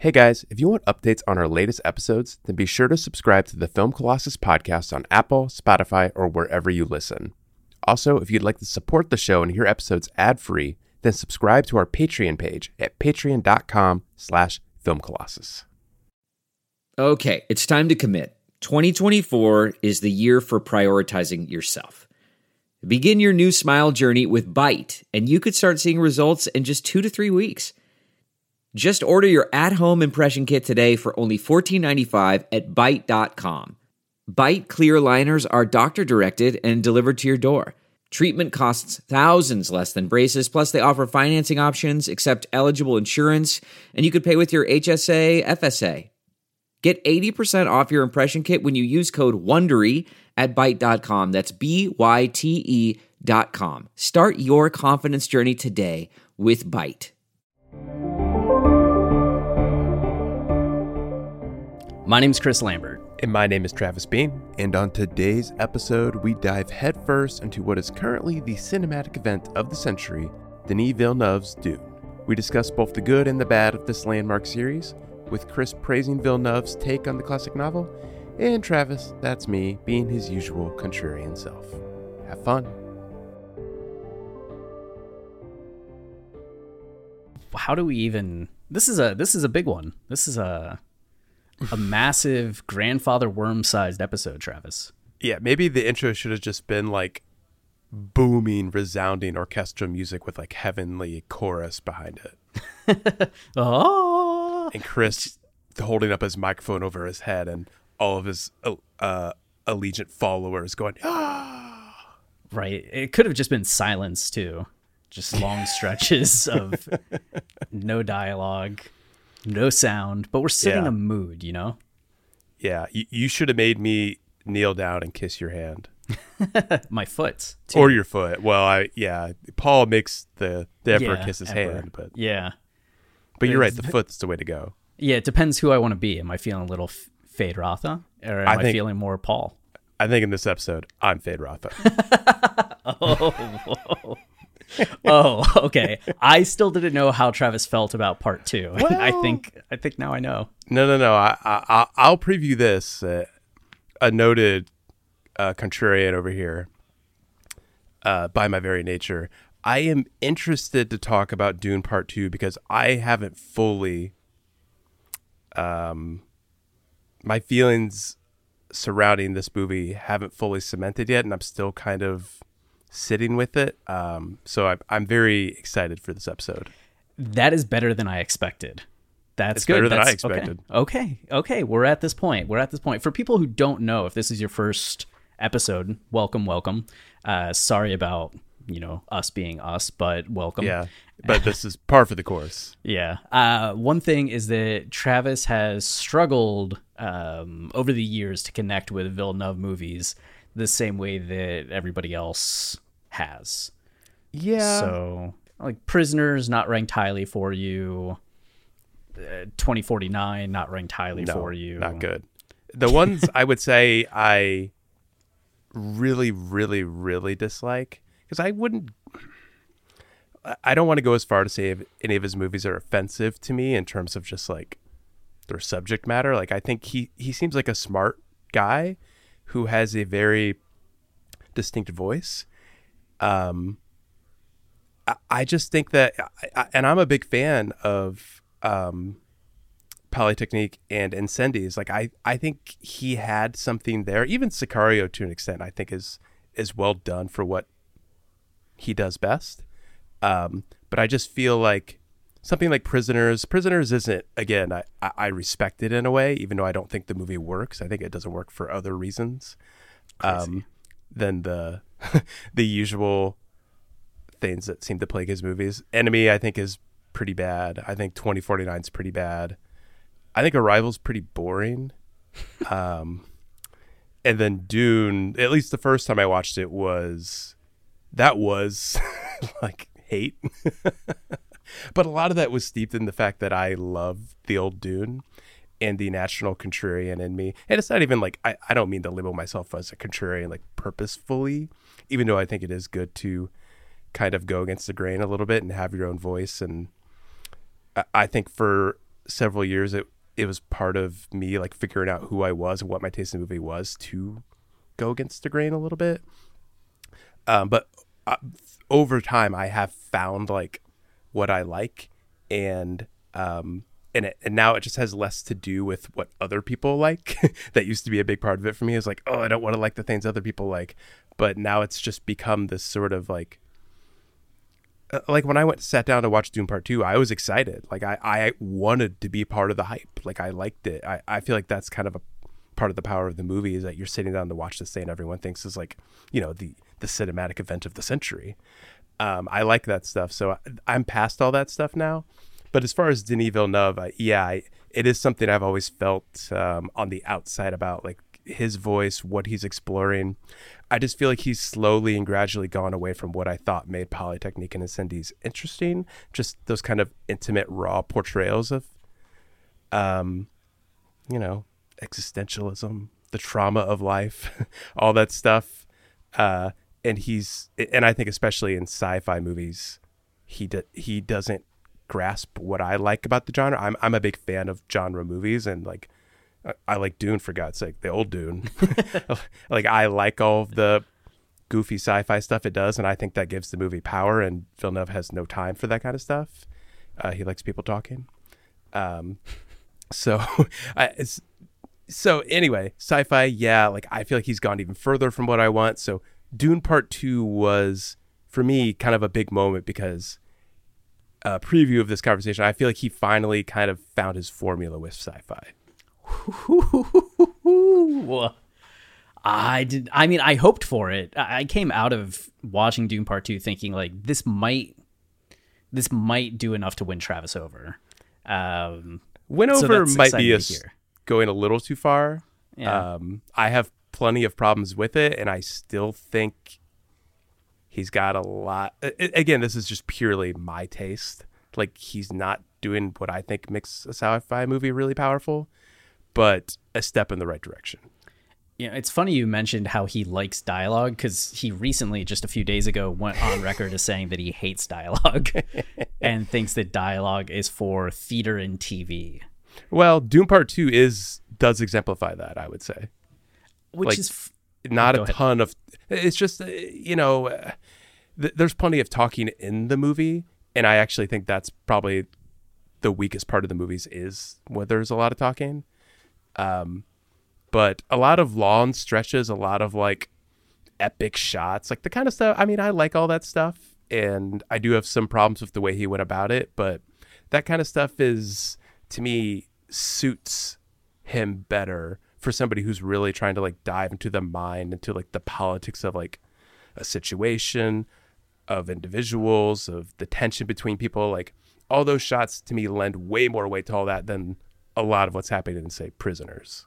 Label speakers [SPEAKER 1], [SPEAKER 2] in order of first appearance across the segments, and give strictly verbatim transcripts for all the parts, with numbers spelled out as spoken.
[SPEAKER 1] Hey guys, if you want updates on our latest episodes, then be sure to subscribe to the Film Colossus podcast on Apple, Spotify, or wherever you listen. Also, if you'd like to support the show and hear episodes ad-free, then subscribe to our Patreon page at patreon.com slash filmcolossus.
[SPEAKER 2] Okay, it's time to commit. twenty twenty-four is the year for prioritizing yourself. Begin your new smile journey with Byte, and you could start seeing results in just two to three weeks. Just order your at-home impression kit today for only fourteen ninety-five at byte dot com. Byte clear liners are doctor-directed and delivered to your door. Treatment costs thousands less than braces, plus they offer financing options, accept eligible insurance, and you could pay with your H S A, F S A. Get eighty percent off your impression kit when you use code WONDERY at byte dot com. That's B Y T E dot com. Start your confidence journey today with Byte.
[SPEAKER 3] My name's Chris Lambert.
[SPEAKER 1] And my name is Travis Bean. And on today's episode, we dive headfirst into what is currently the cinematic event of the century, Denis Villeneuve's Dune. We discuss both the good and the bad of this landmark series, with Chris praising Villeneuve's take on the classic novel, and Travis, that's me, being his usual contrarian self. Have fun.
[SPEAKER 3] How do we even... This is a this is a big one. This is a a massive grandfather worm-sized episode, Travis.
[SPEAKER 1] Yeah, maybe the intro should have just been like booming, resounding orchestral music with like heavenly chorus behind it.
[SPEAKER 3] Oh!
[SPEAKER 1] And Chris holding up his microphone over his head and all of his uh, allegiant followers going, ah!
[SPEAKER 3] Right. It could have just been silence, too. Just long stretches of no dialogue, no sound, but we're setting
[SPEAKER 1] Yeah.
[SPEAKER 3] a mood, you know?
[SPEAKER 1] Yeah, you, you should have made me kneel down and kiss your hand.
[SPEAKER 3] My foot, too.
[SPEAKER 1] Or your foot. Well, I yeah, Paul makes the, the emperor
[SPEAKER 3] Yeah,
[SPEAKER 1] kiss his
[SPEAKER 3] emperor.
[SPEAKER 1] hand, but
[SPEAKER 3] Yeah.
[SPEAKER 1] but you're right, the foot's the way to go.
[SPEAKER 3] Yeah, it depends who I want to be. Am I feeling a little F- Fade Rotha? Or am
[SPEAKER 1] I
[SPEAKER 3] I,
[SPEAKER 1] think-
[SPEAKER 3] feeling more Paul?
[SPEAKER 1] I think in this episode, I'm Fade Rotha.
[SPEAKER 3] Oh, whoa. Oh, okay. I still didn't know how Travis felt about part two.
[SPEAKER 1] Well-
[SPEAKER 3] I think I think now I know.
[SPEAKER 1] No, no, no. I, I, I'll preview this. Uh, a noted uh, contrarian over here, uh, by my very nature. I am interested to talk about Dune Part Two because I haven't fully. Um, my feelings surrounding this movie haven't fully cemented yet, and I'm still kind of sitting with it. Um, so I'm I'm very excited for this episode.
[SPEAKER 3] That is better than I expected. That's
[SPEAKER 1] It's
[SPEAKER 3] good.
[SPEAKER 1] better than I
[SPEAKER 3] That's-
[SPEAKER 1] expected.
[SPEAKER 3] Okay. okay, okay. We're at this point. We're at this point. For people who don't know, if this is your first episode, welcome, welcome. Uh, sorry about you know us being us, but welcome.
[SPEAKER 1] Yeah, but this is par for the course.
[SPEAKER 3] Yeah. Uh, one thing is that Travis has struggled um, over the years to connect with Villeneuve movies the same way that everybody else has.
[SPEAKER 1] Yeah.
[SPEAKER 3] So, like, Prisoners not ranked highly for you. Uh, twenty forty-nine not ranked highly
[SPEAKER 1] No,
[SPEAKER 3] for you.
[SPEAKER 1] not good. The ones I would say I really, really, really dislike, because I wouldn't, I don't want to go as far to say if any of his movies are offensive to me in terms of just like their subject matter. Like, I think he, he seems like a smart guy who has a very distinct voice. Um, I, I just think that, I, I, and I'm a big fan of, um, Polytechnique and Incendies. Like, I, I think he had something there. Even Sicario, to an extent, I think is is well done for what he does best. Um, but I just feel like something like Prisoners, Prisoners isn't, again, I, I I respect it in a way, even though I don't think the movie works. I think it doesn't work for other reasons um, than the the usual things that seem to plague his movies. Enemy, I think, is pretty bad. I think twenty forty-nine is pretty bad. I think Arrival's pretty boring. Um, and then Dune, at least the first time I watched it, was that was like hate. But a lot of that was steeped in the fact that I love the old Dune and the national contrarian in me. And it's not even like, I, I don't mean to label myself as a contrarian like purposefully, even though I think it is good to kind of go against the grain a little bit and have your own voice. And I, I think for several years, it it was part of me like figuring out who I was and what my taste in movie was to go against the grain a little bit. Um, but uh, over time, I have found like what I like, and um, and it, and now it just has less to do with what other people like. That used to be a big part of it for me. Is like, oh, I don't want to like the things other people like, but now it's just become this sort of like. Like when I went sat down to watch Dune Part Two, I was excited. Like I, I wanted to be part of the hype. Like I liked it. I, I feel like that's kind of a part of the power of the movie, is that you're sitting down to watch this thing and everyone thinks is like, you know, the, the cinematic event of the century. Um, I like that stuff. So I'm past all that stuff now. But as far as Denis Villeneuve, I, yeah, I, it is something I've always felt um, on the outside about, like his voice, what he's exploring. I just feel like he's slowly and gradually gone away from what I thought made Polytechnique and Incendies interesting. Just those kind of intimate, raw portrayals of, um, you know, existentialism, the trauma of life, all that stuff. Uh, and he's, and I think especially in sci-fi movies, he do, he doesn't grasp what I like about the genre. I'm I'm a big fan of genre movies, and like. I like Dune, for God's sake, the old Dune. Like I like all of the goofy sci-fi stuff it does, and I think that gives the movie power, and Villeneuve has no time for that kind of stuff. Uh, he likes people talking. Um, so, I, it's, so anyway, sci-fi, yeah, like I feel like he's gone even further from what I want. So Dune Part Two was, for me, kind of a big moment because a preview of this conversation, I feel like he finally kind of found his formula with sci-fi.
[SPEAKER 3] I did. I mean, I hoped for it. I came out of watching Dune Part Two thinking like this might, this might do enough to win Travis over. Um,
[SPEAKER 1] win over
[SPEAKER 3] so
[SPEAKER 1] might be a, going a little too far.
[SPEAKER 3] Yeah.
[SPEAKER 1] Um, I have plenty of problems with it, and I still think he's got a lot. Again, this is just purely my taste. Like he's not doing what I think makes a sci-fi movie really powerful, but a step in the right direction.
[SPEAKER 3] Yeah, it's funny you mentioned how he likes dialogue, because he recently, just a few days ago, went on record as saying that he hates dialogue and thinks that dialogue is for theater and T V.
[SPEAKER 1] Well, Dune Part Two is does exemplify that, I would say.
[SPEAKER 3] Which
[SPEAKER 1] like,
[SPEAKER 3] is f-
[SPEAKER 1] not
[SPEAKER 3] Go
[SPEAKER 1] a
[SPEAKER 3] ahead.
[SPEAKER 1] ton of. It's just uh, you know, uh, th- there's plenty of talking in the movie, and I actually think that's probably the weakest part of the movies is where there's a lot of talking. Um, but a lot of long stretches, a lot of like epic shots, like the kind of stuff. I mean, I like all that stuff, and I do have some problems with the way he went about it, but that kind of stuff is, to me, suits him better for somebody who's really trying to like dive into the mind, into like the politics of like a situation, of individuals, of the tension between people. Like all those shots to me lend way more weight to all that than a lot of what's happening in, say, Prisoners.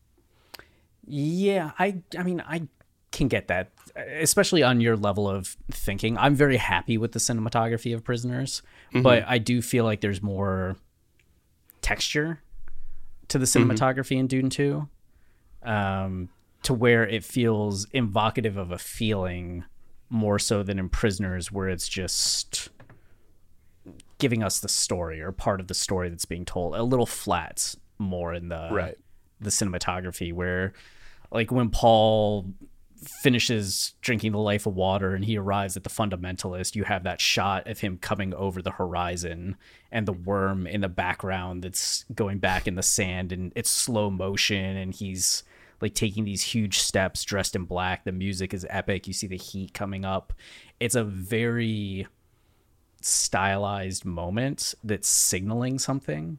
[SPEAKER 3] Yeah, I I mean, I can get that, especially on your level of thinking. I'm very happy with the cinematography of Prisoners, mm-hmm. but I do feel like there's more texture to the cinematography mm-hmm. in Dune two, um, to where it feels evocative of a feeling more so than in Prisoners, where it's just giving us the story or part of the story that's being told. A little flat more in the
[SPEAKER 1] right.
[SPEAKER 3] the cinematography, where like when Paul finishes drinking the life of water and he arrives at the Fundamentalist, you have that shot of him coming over the horizon and the worm in the background that's going back in the sand, and it's slow motion, and he's like taking these huge steps dressed in black. The music is epic. You see the heat coming up. It's a very stylized moment that's signaling something,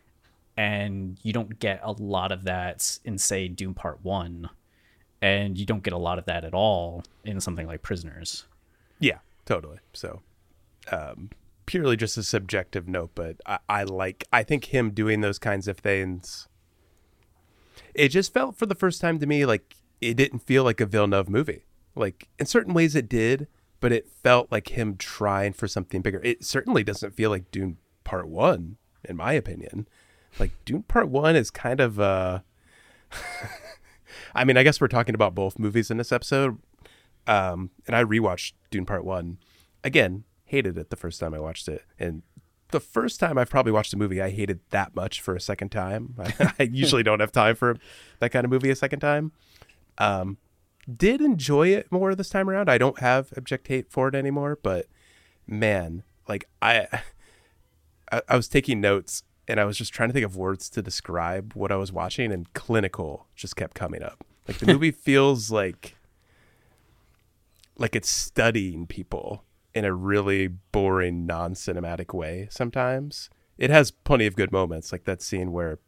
[SPEAKER 3] and you don't get a lot of that in, say, Dune Part One, and you don't get a lot of that at all in something like Prisoners.
[SPEAKER 1] Yeah, totally. So um purely just a subjective note, but I, I like I think him doing those kinds of things, it just felt for the first time to me like it didn't feel like a Villeneuve movie. Like in certain ways it did, but it felt like him trying for something bigger. It certainly doesn't feel like Dune Part One, in my opinion. Like Dune Part One is kind of uh I mean, I guess we're talking about both movies in this episode. Um, and I rewatched Dune Part One. Again, hated it the first time I watched it. And the first time I've probably watched a movie I hated that much for a second time. I, I usually don't have time for that kind of movie a second time. Um, did enjoy it more this time around. I don't have abject hate for it anymore, but man, like I, I, I was taking notes and I was just trying to think of words to describe what I was watching, and clinical just kept coming up. Like the movie feels like, like it's studying people in a really boring, non-cinematic way sometimes. It has plenty of good moments, like that scene where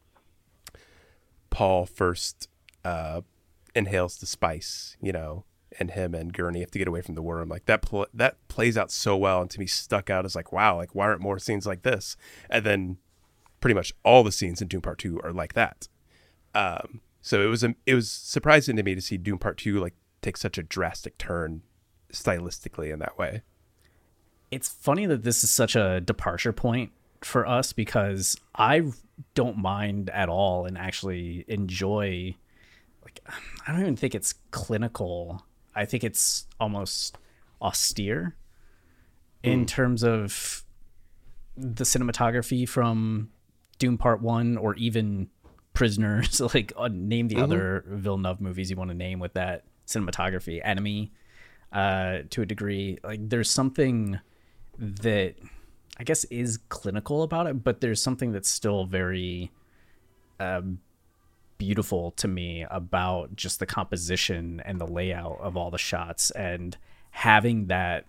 [SPEAKER 1] Paul first uh, inhales the spice, you know, and him and Gurney have to get away from the worm. Like that pl- that plays out so well, and to me stuck out as like, wow, like why aren't more scenes like this? And then pretty much all the scenes in Dune Part Two are like that. Um, so it was a, it was surprising to me to see Dune Part Two like take such a drastic turn stylistically in that way.
[SPEAKER 3] It's funny that this is such a departure point for us, because I don't mind at all and actually enjoy, like, I don't even think it's clinical. I think it's almost austere in mm. terms of the cinematography from Dune Part One, or even Prisoners. Like, uh, name the mm-hmm. other Villeneuve movies you want to name with that cinematography. Enemy, uh, to a degree. Like, there's something that I guess is clinical about it, but there's something that's still very uh, beautiful to me about just the composition and the layout of all the shots, and having that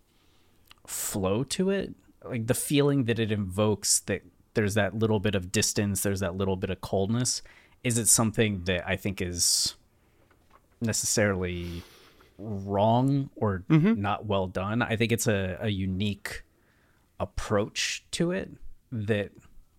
[SPEAKER 3] flow to it, like the feeling that it invokes, that there's that little bit of distance, there's that little bit of coldness. Is it something that I think is necessarily wrong or mm-hmm. not well done? I think it's a, a unique approach to it that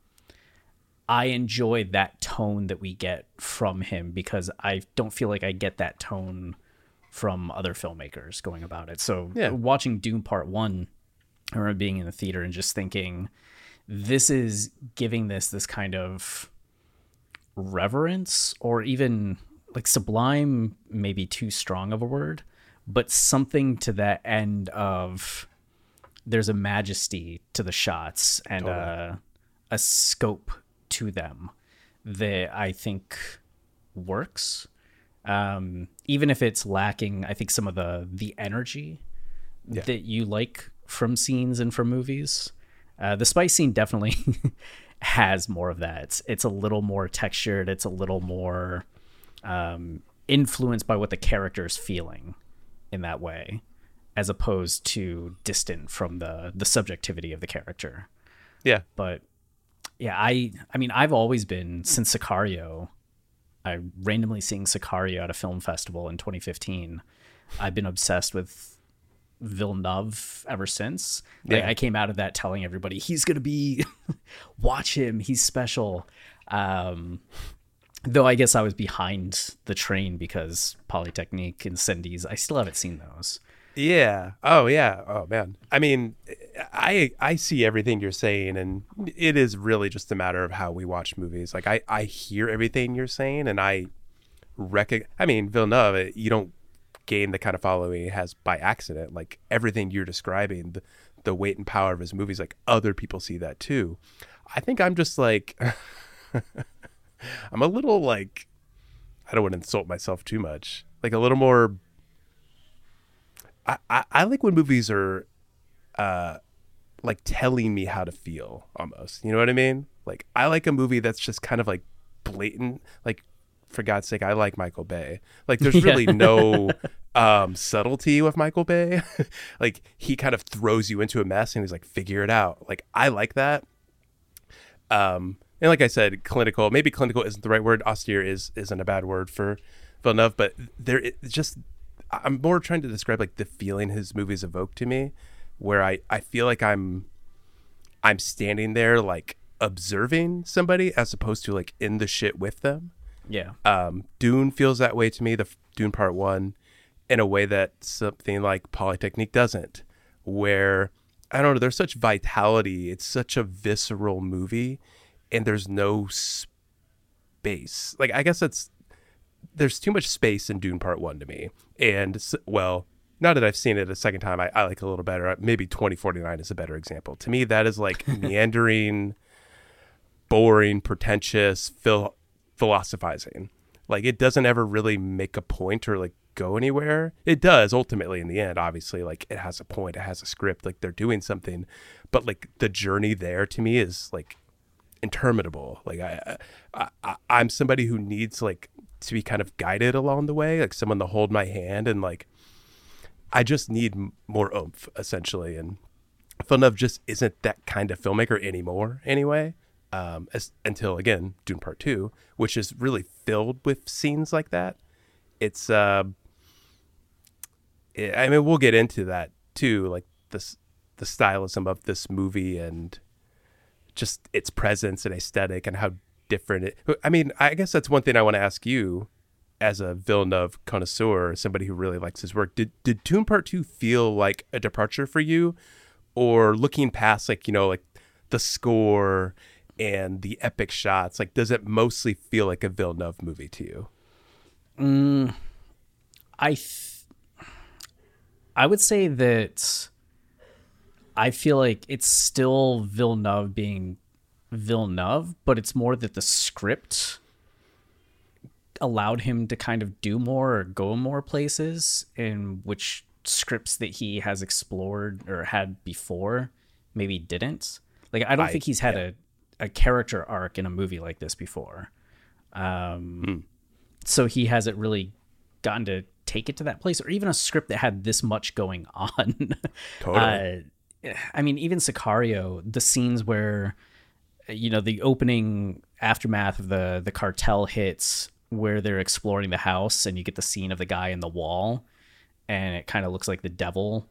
[SPEAKER 3] I enjoy, that tone that we get from him, because I don't feel like I get that tone from other filmmakers going about it. So yeah. Watching Dune Part One, I remember being in the theater and just thinking, this is giving this this kind of reverence, or even like sublime, maybe too strong of a word, but something to that end of, there's a majesty to the shots and totally. a, a scope to them that I think works. Um, even if it's lacking, I think, some of the, the energy yeah. that you like from scenes and from movies. Uh, the spice scene definitely has more of that. It's, it's a little more textured. It's a little more um, influenced by what the character is feeling in that way, as opposed to distant from the the subjectivity of the character.
[SPEAKER 1] Yeah.
[SPEAKER 3] But yeah, I I mean, I've always been, since Sicario, I randomly seeing Sicario at a film festival in twenty fifteen. I've been obsessed with Villeneuve ever since. Like, yeah. I came out of that telling everybody, he's going to be, watch him, he's special. Um, though I guess I was behind the train because Polytechnique and Cindy's, I still haven't seen those.
[SPEAKER 1] Yeah. Oh, yeah. Oh, man. I mean, I I see everything you're saying, and it is really just a matter of how we watch movies. Like, I, I hear everything you're saying, and I recognize, I mean, Villeneuve, you don't gain the kind of following he has by accident. Like, everything you're describing, the, the weight and power of his movies, like, other people see that too. I think I'm just like, I'm a little like, I don't want to insult myself too much. Like, a little more, I, I, I like when movies are uh, like telling me how to feel almost. You know what I mean? Like, I like a movie that's just kind of like blatant. Like, for God's sake, I like Michael Bay. Like, there's really yeah. no um, subtlety with Michael Bay. Like, he kind of throws you into a mess and he's like, figure it out. Like, I like that. Um, and like I said, clinical, maybe clinical isn't the right word. Austere is, isn't a bad word for Villeneuve, but there it's just, I'm more trying to describe like the feeling his movies evoke to me, where I, I feel like I'm I'm standing there like observing somebody as opposed to like in the shit with them.
[SPEAKER 3] Yeah.
[SPEAKER 1] Um, Dune feels that way to me, the Dune Part One, in a way that something like Polytechnique doesn't, where I don't know, there's such vitality. It's such a visceral movie, and there's no space. Like, I guess it's, there's too much space in Dune Part One to me. And, well, now that I've seen it a second time, I, I like it a little better. Maybe twenty forty-nine is a better example. To me, that is like meandering, boring, pretentious, phil- philosophizing. Like, it doesn't ever really make a point or like go anywhere. It does ultimately in the end, obviously. Like, it has a point, it has a script, like they're doing something. But like the journey there to me is like interminable. Like I, I, I I'm somebody who needs like to be kind of guided along the way, like someone to hold my hand, and like I just need m- more oomph essentially. And Villeneuve just isn't that kind of filmmaker anymore anyway, um as, until again Dune Part Two, which is really filled with scenes like that. It's uh it, I mean, we'll get into that too, like this the stylism of this movie and just its presence and aesthetic and how different it. I mean, I guess that's one thing I want to ask you as a Villeneuve connoisseur, somebody who really likes his work. Did did Dune Part Two feel like a departure for you, or looking past like, you know, like the score and the epic shots, like does it mostly feel like a Villeneuve movie to you?
[SPEAKER 3] Mm, I th- I would say that I feel like it's still Villeneuve being Villeneuve, but it's more that the script allowed him to kind of do more or go more places, in which scripts that he has explored or had before maybe didn't. Like, I don't I, think he's had yeah. a, a character arc in a movie like this before. Um, hmm. So he hasn't really gotten to take it to that place, or even a script that had this much going on.
[SPEAKER 1] Totally.
[SPEAKER 3] uh, I mean, even Sicario, the scenes where, you know, the opening aftermath of the, the cartel hits, where they're exploring the house and you get the scene of the guy in the wall and it kind of looks like the devil,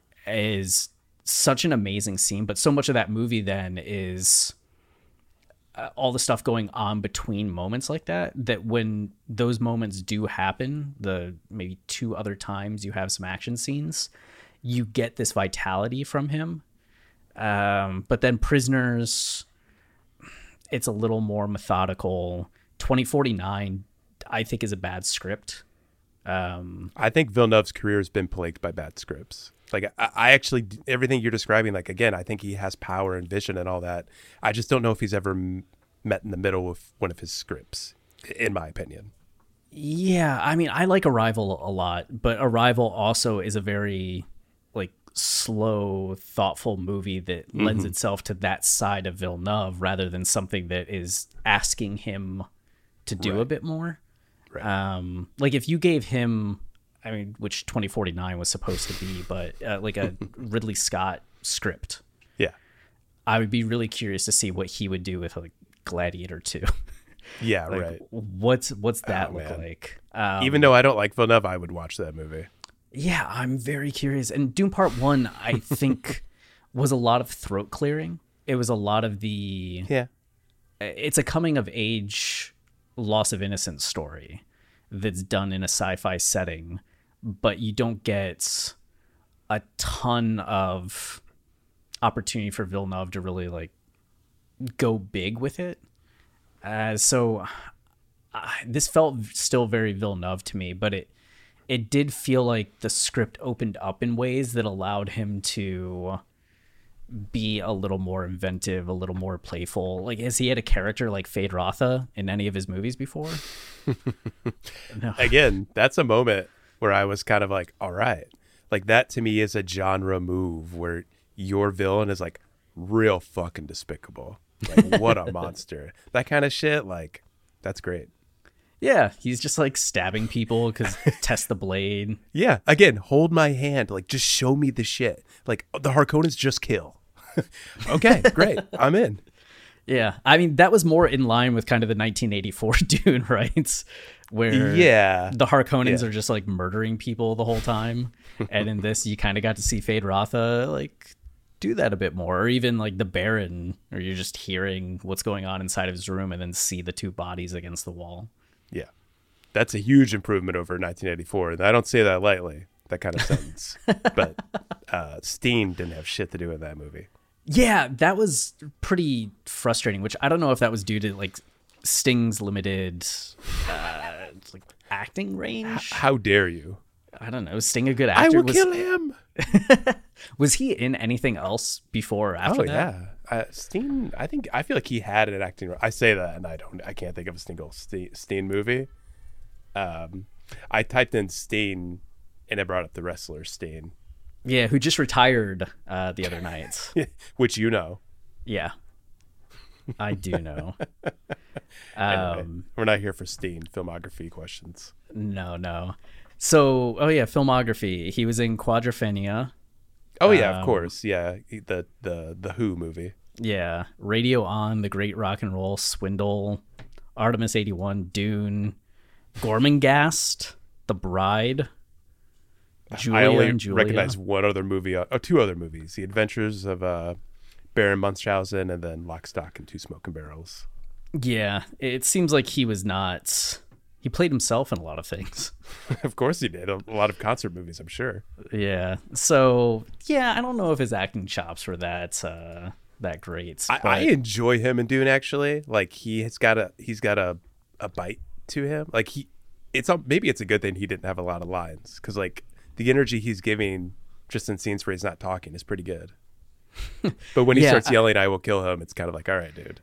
[SPEAKER 3] is such an amazing scene. But so much of that movie then is uh, all the stuff going on between moments like that, that when those moments do happen, the maybe two other times you have some action scenes, you get this vitality from him. Um, but then Prisoners, it's a little more methodical. twenty forty-nine, I think, is a bad script. Um,
[SPEAKER 1] I think Villeneuve's career has been plagued by bad scripts. Like, I, I actually, everything you're describing, like, again, I think he has power and vision and all that. I just don't know if he's ever m- met in the middle with one of his scripts, in my opinion.
[SPEAKER 3] Yeah, I mean, I like Arrival a lot, but Arrival also is a very, like, slow, thoughtful movie that mm-hmm. lends itself to that side of Villeneuve rather than something that is asking him to do right. a bit more. Right. Um, like if you gave him, I mean, which twenty forty-nine was supposed to be, but uh, like a Ridley Scott script.
[SPEAKER 1] Yeah.
[SPEAKER 3] I would be really curious to see what he would do with like Gladiator two.
[SPEAKER 1] Yeah,
[SPEAKER 3] like,
[SPEAKER 1] right.
[SPEAKER 3] What's what's that
[SPEAKER 1] oh,
[SPEAKER 3] look
[SPEAKER 1] man.
[SPEAKER 3] like? Um,
[SPEAKER 1] Even though I don't like Villeneuve, I would watch that movie.
[SPEAKER 3] Yeah, I'm very curious. And Dune Part One, I think, was a lot of throat clearing. It was a lot of the
[SPEAKER 1] yeah.
[SPEAKER 3] It's a coming of age, loss of innocence story that's done in a sci-fi setting, but you don't get a ton of opportunity for Villeneuve to really like go big with it. Uh, so uh, this felt still very Villeneuve to me, but it it did feel like the script opened up in ways that allowed him to be a little more inventive, a little more playful. Like, has he had a character like Fade Rotha in any of his movies before? No.
[SPEAKER 1] Again, that's a moment where I was kind of like, all right. Like, that to me is a genre move where your villain is like real fucking despicable. Like, what a monster. That kind of shit, like, that's great.
[SPEAKER 3] Yeah, he's just like stabbing people because test the blade.
[SPEAKER 1] Yeah, again, hold my hand. Like, just show me the shit. Like, the Harkonnens just kill. Okay, great. I'm in.
[SPEAKER 3] Yeah, I mean, that was more in line with kind of the nineteen eighty-four Dune, right? Where
[SPEAKER 1] yeah.
[SPEAKER 3] the Harkonnens
[SPEAKER 1] yeah.
[SPEAKER 3] are just like murdering people the whole time. And in this, you kind of got to see Fade Rotha like do that a bit more. Or even like the Baron, or you're just hearing what's going on inside of his room and then see the two bodies against the wall.
[SPEAKER 1] Yeah, that's a huge improvement over nineteen eighty-four. And I don't say that lightly, that kind of sentence. But uh, Steen didn't have shit to do with that movie.
[SPEAKER 3] Yeah, that was pretty frustrating, which I don't know if that was due to like Sting's limited uh, like acting range.
[SPEAKER 1] H- how dare you?
[SPEAKER 3] I don't know. Sting a good
[SPEAKER 1] I
[SPEAKER 3] actor?
[SPEAKER 1] will
[SPEAKER 3] was,
[SPEAKER 1] kill him.
[SPEAKER 3] was he in anything else before or after
[SPEAKER 1] Oh
[SPEAKER 3] that?
[SPEAKER 1] yeah, uh, Steen. I think I feel like he had an acting role. I say that, and I don't. I can't think of a single Steen, Steen movie. Um, I typed in Steen, and it brought up the wrestler Steen,
[SPEAKER 3] Yeah, who just retired uh, the other night.
[SPEAKER 1] which you know.
[SPEAKER 3] Yeah, I do know.
[SPEAKER 1] Anyway,
[SPEAKER 3] Um,
[SPEAKER 1] we're not here for Steen filmography questions.
[SPEAKER 3] no, no. So, oh yeah, filmography. He was in Quadrophenia.
[SPEAKER 1] Oh yeah, of
[SPEAKER 3] Um,
[SPEAKER 1] course. Yeah, the the the Who movie.
[SPEAKER 3] Yeah, Radio On, The Great Rock and Roll Swindle, Artemis eighty-one, Dune, Gormenghast, The Bride, Julia
[SPEAKER 1] I only
[SPEAKER 3] and Julia.
[SPEAKER 1] recognize one other movie, uh, oh, two other movies: The Adventures of uh, Baron Munchausen, and then Lock, Stock, and Two Smoking Barrels.
[SPEAKER 3] Yeah, it seems like he was not. He played himself in a lot of things.
[SPEAKER 1] Of course, he did a lot of concert movies. I'm sure.
[SPEAKER 3] Yeah. So yeah, I don't know if his acting chops were that uh, that great.
[SPEAKER 1] I,
[SPEAKER 3] but-
[SPEAKER 1] I enjoy him in Dune. Actually, like he has got a he's got a, a bite to him. Like he, it's a, maybe it's a good thing he didn't have a lot of lines, because like the energy he's giving just in scenes where he's not talking is pretty good. But when he
[SPEAKER 3] Yeah,
[SPEAKER 1] starts
[SPEAKER 3] I-
[SPEAKER 1] yelling, "I will kill him," it's kind of like, all right, dude.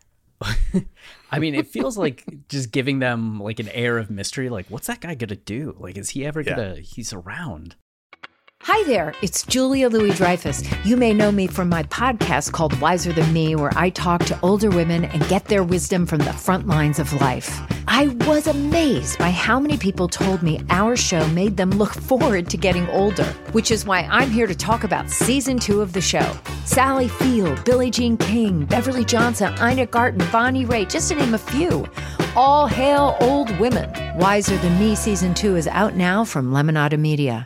[SPEAKER 3] I mean, it feels like just giving them like an air of mystery. Like, what's that guy gonna do? Like, is he ever
[SPEAKER 1] Yeah.
[SPEAKER 3] gonna? He's around.
[SPEAKER 4] Hi there, it's Julia Louis-Dreyfus. You may know me from my podcast called Wiser Than Me, where I talk to older women and get their wisdom from the front lines of life. I was amazed by how many people told me our show made them look forward to getting older, which is why I'm here to talk about season two of the show. Sally Field, Billie Jean King, Beverly Johnson, Ina Garten, Bonnie Raitt, just to name a few. All hail old women. Wiser Than Me season two is out now from Lemonada Media.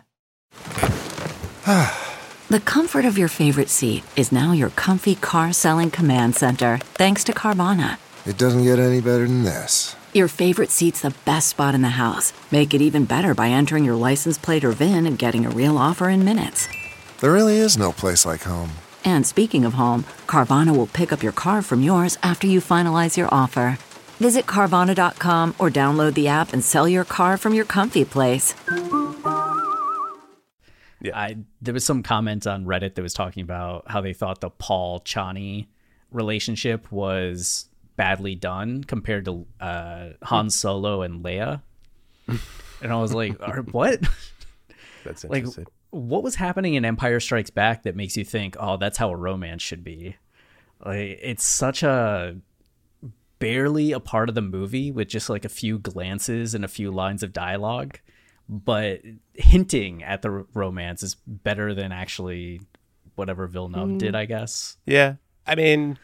[SPEAKER 5] The comfort of your favorite seat is now your comfy car selling command center, thanks to Carvana.
[SPEAKER 6] It doesn't get any better than this.
[SPEAKER 5] Your favorite seat's the best spot in the house. Make it even better by entering your license plate or V I N and getting a real offer in minutes.
[SPEAKER 6] There really is no place like home.
[SPEAKER 5] And speaking of home, Carvana will pick up your car from yours after you finalize your offer. Visit Carvana dot com or download the app and sell your car from your comfy place.
[SPEAKER 1] Yeah.
[SPEAKER 3] I there was some comment on Reddit that was talking about how they thought the Paul Chani relationship was badly done compared to uh, Han Solo and Leia, and I was like, "Are- "What?
[SPEAKER 1] That's
[SPEAKER 3] Like,
[SPEAKER 1] interesting.
[SPEAKER 3] what was happening in Empire Strikes Back that makes you think, oh, that's how a romance should be?" Like, it's such a barely a part of the movie with just like a few glances and a few lines of dialogue, but hinting at the r- romance is better than actually whatever Villeneuve did, I guess.
[SPEAKER 1] Yeah, I mean,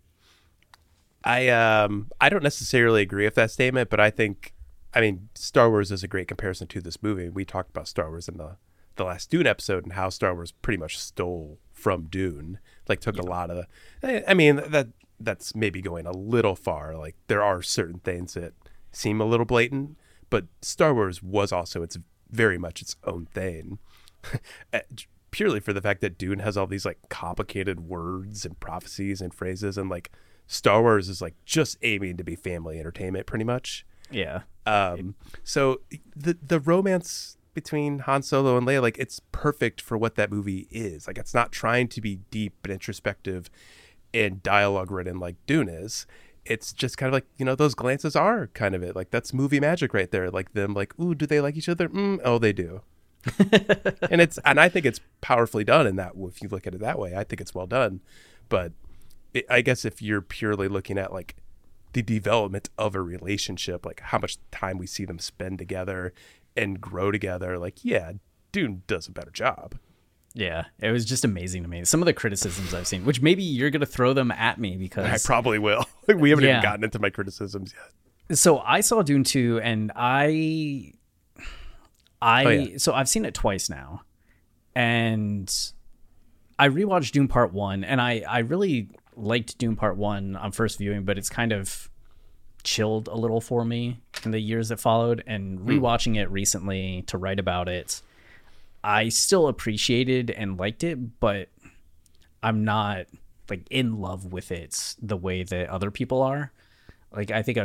[SPEAKER 1] I um I don't necessarily agree with that statement, but I think, I mean, Star Wars is a great comparison to this movie. We talked about Star Wars in the the last Dune episode and how Star Wars pretty much stole from Dune, like took a lot of the. I- I mean that that's maybe going a little far. Like there are certain things that seem a little blatant, but Star Wars was also it's very much its own thing. Uh, purely for the fact that Dune has all these like complicated words and prophecies and phrases, and like Star Wars is like just aiming to be family entertainment pretty much.
[SPEAKER 3] Yeah.
[SPEAKER 1] Um, so the the romance between Han Solo and Leia, like it's perfect for what that movie is. Like it's not trying to be deep and introspective and dialogue ridden like Dune is. It's just kind of like, you know, those glances are kind of it. Like that's movie magic right there. Like them like, ooh, do they like each other? Mm, oh, they do. and it's and I think it's powerfully done in that. If you look at it that way, I think it's well done. But it, I guess if you're purely looking at like the development of a relationship, like how much time we see them spend together and grow together, like yeah, Dune does a better job.
[SPEAKER 3] Yeah. It was just amazing to me. Some of the criticisms I've seen, which maybe you're going to throw them at me because
[SPEAKER 1] I probably will. We haven't
[SPEAKER 3] Yeah.
[SPEAKER 1] even gotten into my criticisms yet.
[SPEAKER 3] So I saw Dune two, and I, I,
[SPEAKER 1] Oh, yeah.
[SPEAKER 3] so I've seen it twice now, and I rewatched Dune Part One, and I, I really liked Dune Part One on first viewing, but it's kind of chilled a little for me in the years that followed. And rewatching it recently to write about it, I still appreciated and liked it, but I'm not like in love with it the way that other people are. Like I think I'd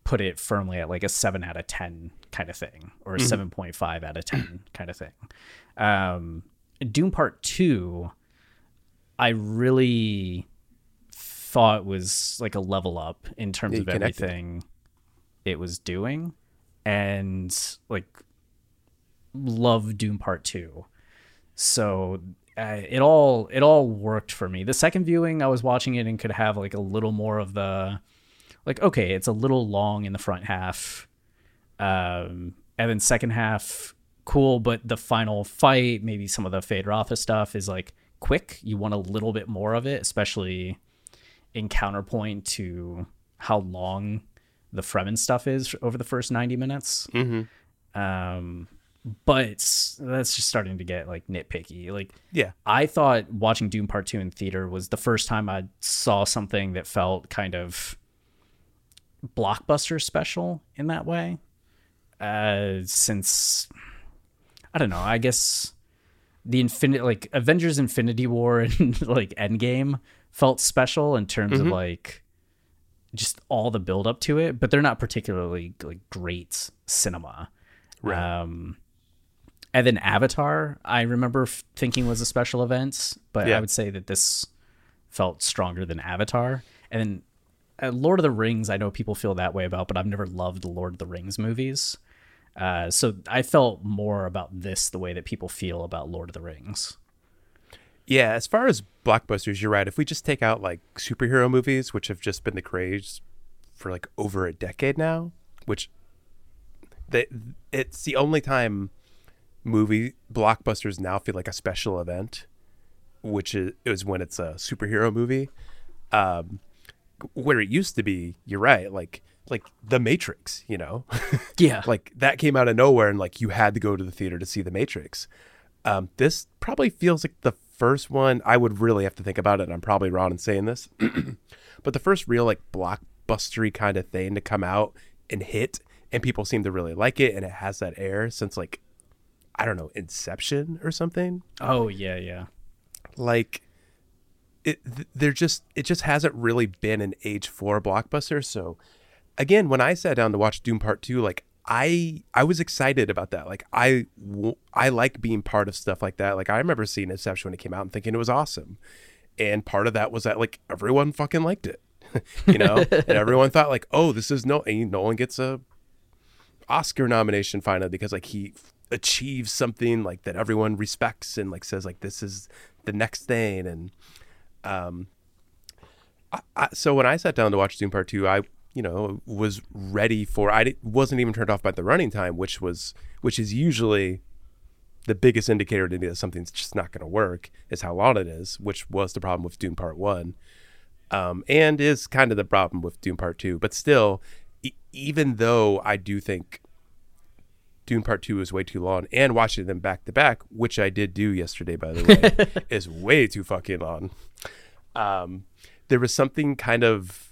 [SPEAKER 3] put it firmly at like a seven out of ten kind of thing, or a mm-hmm. seven point five out of ten kind of thing. Um, Dune Part Two, I really thought was like a level up in terms
[SPEAKER 1] yeah,
[SPEAKER 3] of everything it was doing, and like love Dune Part Two. So uh, it all it all worked for me. The second viewing, I was watching it and could have like a little more of the like, okay, it's a little long in the front half, um, and then second half, cool, but the final fight, maybe some of the Feyd-Rautha stuff is like quick. You want a little bit more of it, especially in counterpoint to how long the Fremen stuff is over the first ninety minutes.
[SPEAKER 1] Mm-hmm.
[SPEAKER 3] Um, but that's just starting to get like nitpicky. Like,
[SPEAKER 1] yeah,
[SPEAKER 3] I thought watching Dune Part Two in theater was the first time I saw something that felt kind of blockbuster special in that way. Uh, since I don't know, I guess the Infinite, like Avengers Infinity War and like Endgame felt special in terms mm-hmm. of like just all the build up to it, but they're not particularly like great cinema.
[SPEAKER 1] Right.
[SPEAKER 3] Um, and then Avatar, I remember f- thinking was a special event, but
[SPEAKER 1] yeah.
[SPEAKER 3] I would say that this felt stronger than Avatar. And then uh, Lord of the Rings, I know people feel that way about, but I've never loved the Lord of the Rings movies. Uh, so I felt more about this the way that people feel about Lord of the Rings.
[SPEAKER 1] Yeah, as far as blockbusters, you're right. If we just take out like superhero movies, which have just been the craze for like over a decade now, which they, it's the only time movie blockbusters now feel like a special event, which is, is when it's a superhero movie. Um, where it used to be, you're right, like like The Matrix, you know?
[SPEAKER 3] Yeah.
[SPEAKER 1] Like that came out of nowhere and like you had to go to the theater to see The Matrix. Um, this probably feels like the first one. I would really have to think about it, and I'm probably wrong in saying this. But the first real like blockbustery kind of thing to come out and hit, and people seem to really like it, and it has that air since like, I don't know, Inception or something.
[SPEAKER 3] Oh, yeah, yeah.
[SPEAKER 1] Like, it, they're just, it just hasn't really been an age four blockbuster. So again, when I sat down to watch Dune Part Two, like I, I was excited about that. Like I, I like being part of stuff like that. Like I remember seeing Inception when it came out and thinking it was awesome. And part of that was that like everyone fucking liked it, you know, and everyone thought like, oh, this is no, and Nolan gets a Oscar nomination finally because like he achieves something like that everyone respects and like says like, this is the next thing. And, um, I, I, so when I sat down to watch Dune Part Two, I, you know, was ready for, I wasn't even turned off by the running time, which was, which is usually the biggest indicator to me that something's just not going to work, is how long it is, which was the problem with Dune Part One, um, and is kind of the problem with Dune Part Two. But still, e- even though I do think Dune Part Two is way too long, and watching them back to back, which I did do yesterday, by the way, is way too fucking long. Um, there was something kind of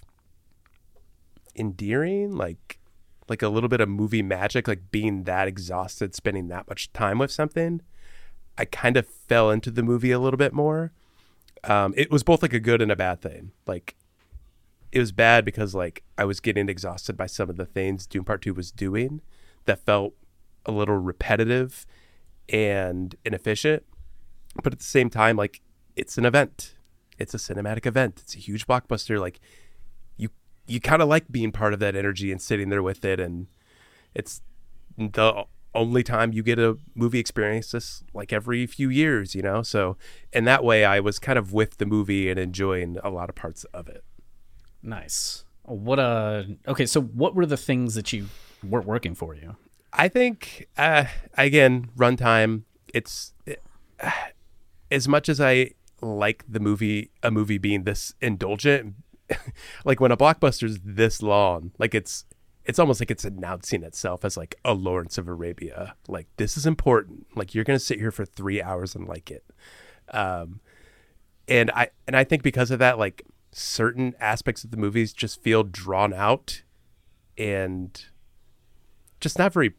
[SPEAKER 1] endearing, like like a little bit of movie magic, like being that exhausted, spending that much time with something. I kind of fell into the movie a little bit more. Um, it was both like a good and a bad thing. Like it was bad because like I was getting exhausted by some of the things Dune Part Two was doing that felt a little repetitive and inefficient. But at the same time, like it's an event. It's a cinematic event. It's a huge blockbuster. Like you you kind of like being part of that energy and sitting there with it. And it's the only time you get a movie experience this like every few years, you know? So in that way, I was kind of with the movie and enjoying a lot of parts of it.
[SPEAKER 3] Nice. What uh okay, so what were the things that you weren't working for you?
[SPEAKER 1] I think, uh, again, runtime, it's uh, as much as I like the movie, a movie being this indulgent, like when a blockbuster's this long, like it's, it's almost like it's announcing itself as like a Lawrence of Arabia. Like this is important. Like you're going to sit here for three hours and like it. Um, and I, and I think because of that, like certain aspects of the movies just feel drawn out and just not very,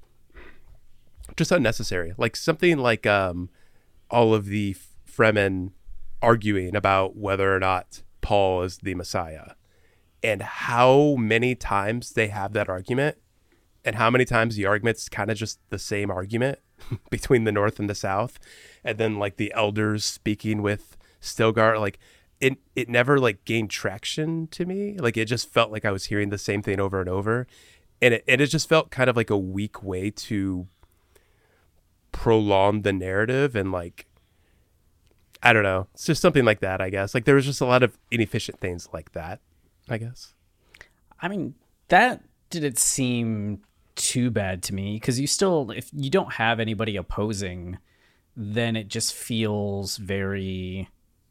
[SPEAKER 1] just unnecessary. Like something like um, all of the Fremen arguing about whether or not Paul is the Messiah. and how many times they have that argument, and how many times the argument's kind of just the same argument between the North and the South, and then like the elders speaking with Stilgar, like it it never like gained traction to me. Like it just felt like I was hearing the same thing over and over, and it and it just felt kind of like a weak way to prolong the narrative. And like I don't know, it's just something like that, I guess. Like there was just a lot of inefficient things like that, I guess.
[SPEAKER 3] I mean, that didn't seem too bad to me, because you still, if you don't have anybody opposing, then it just feels very,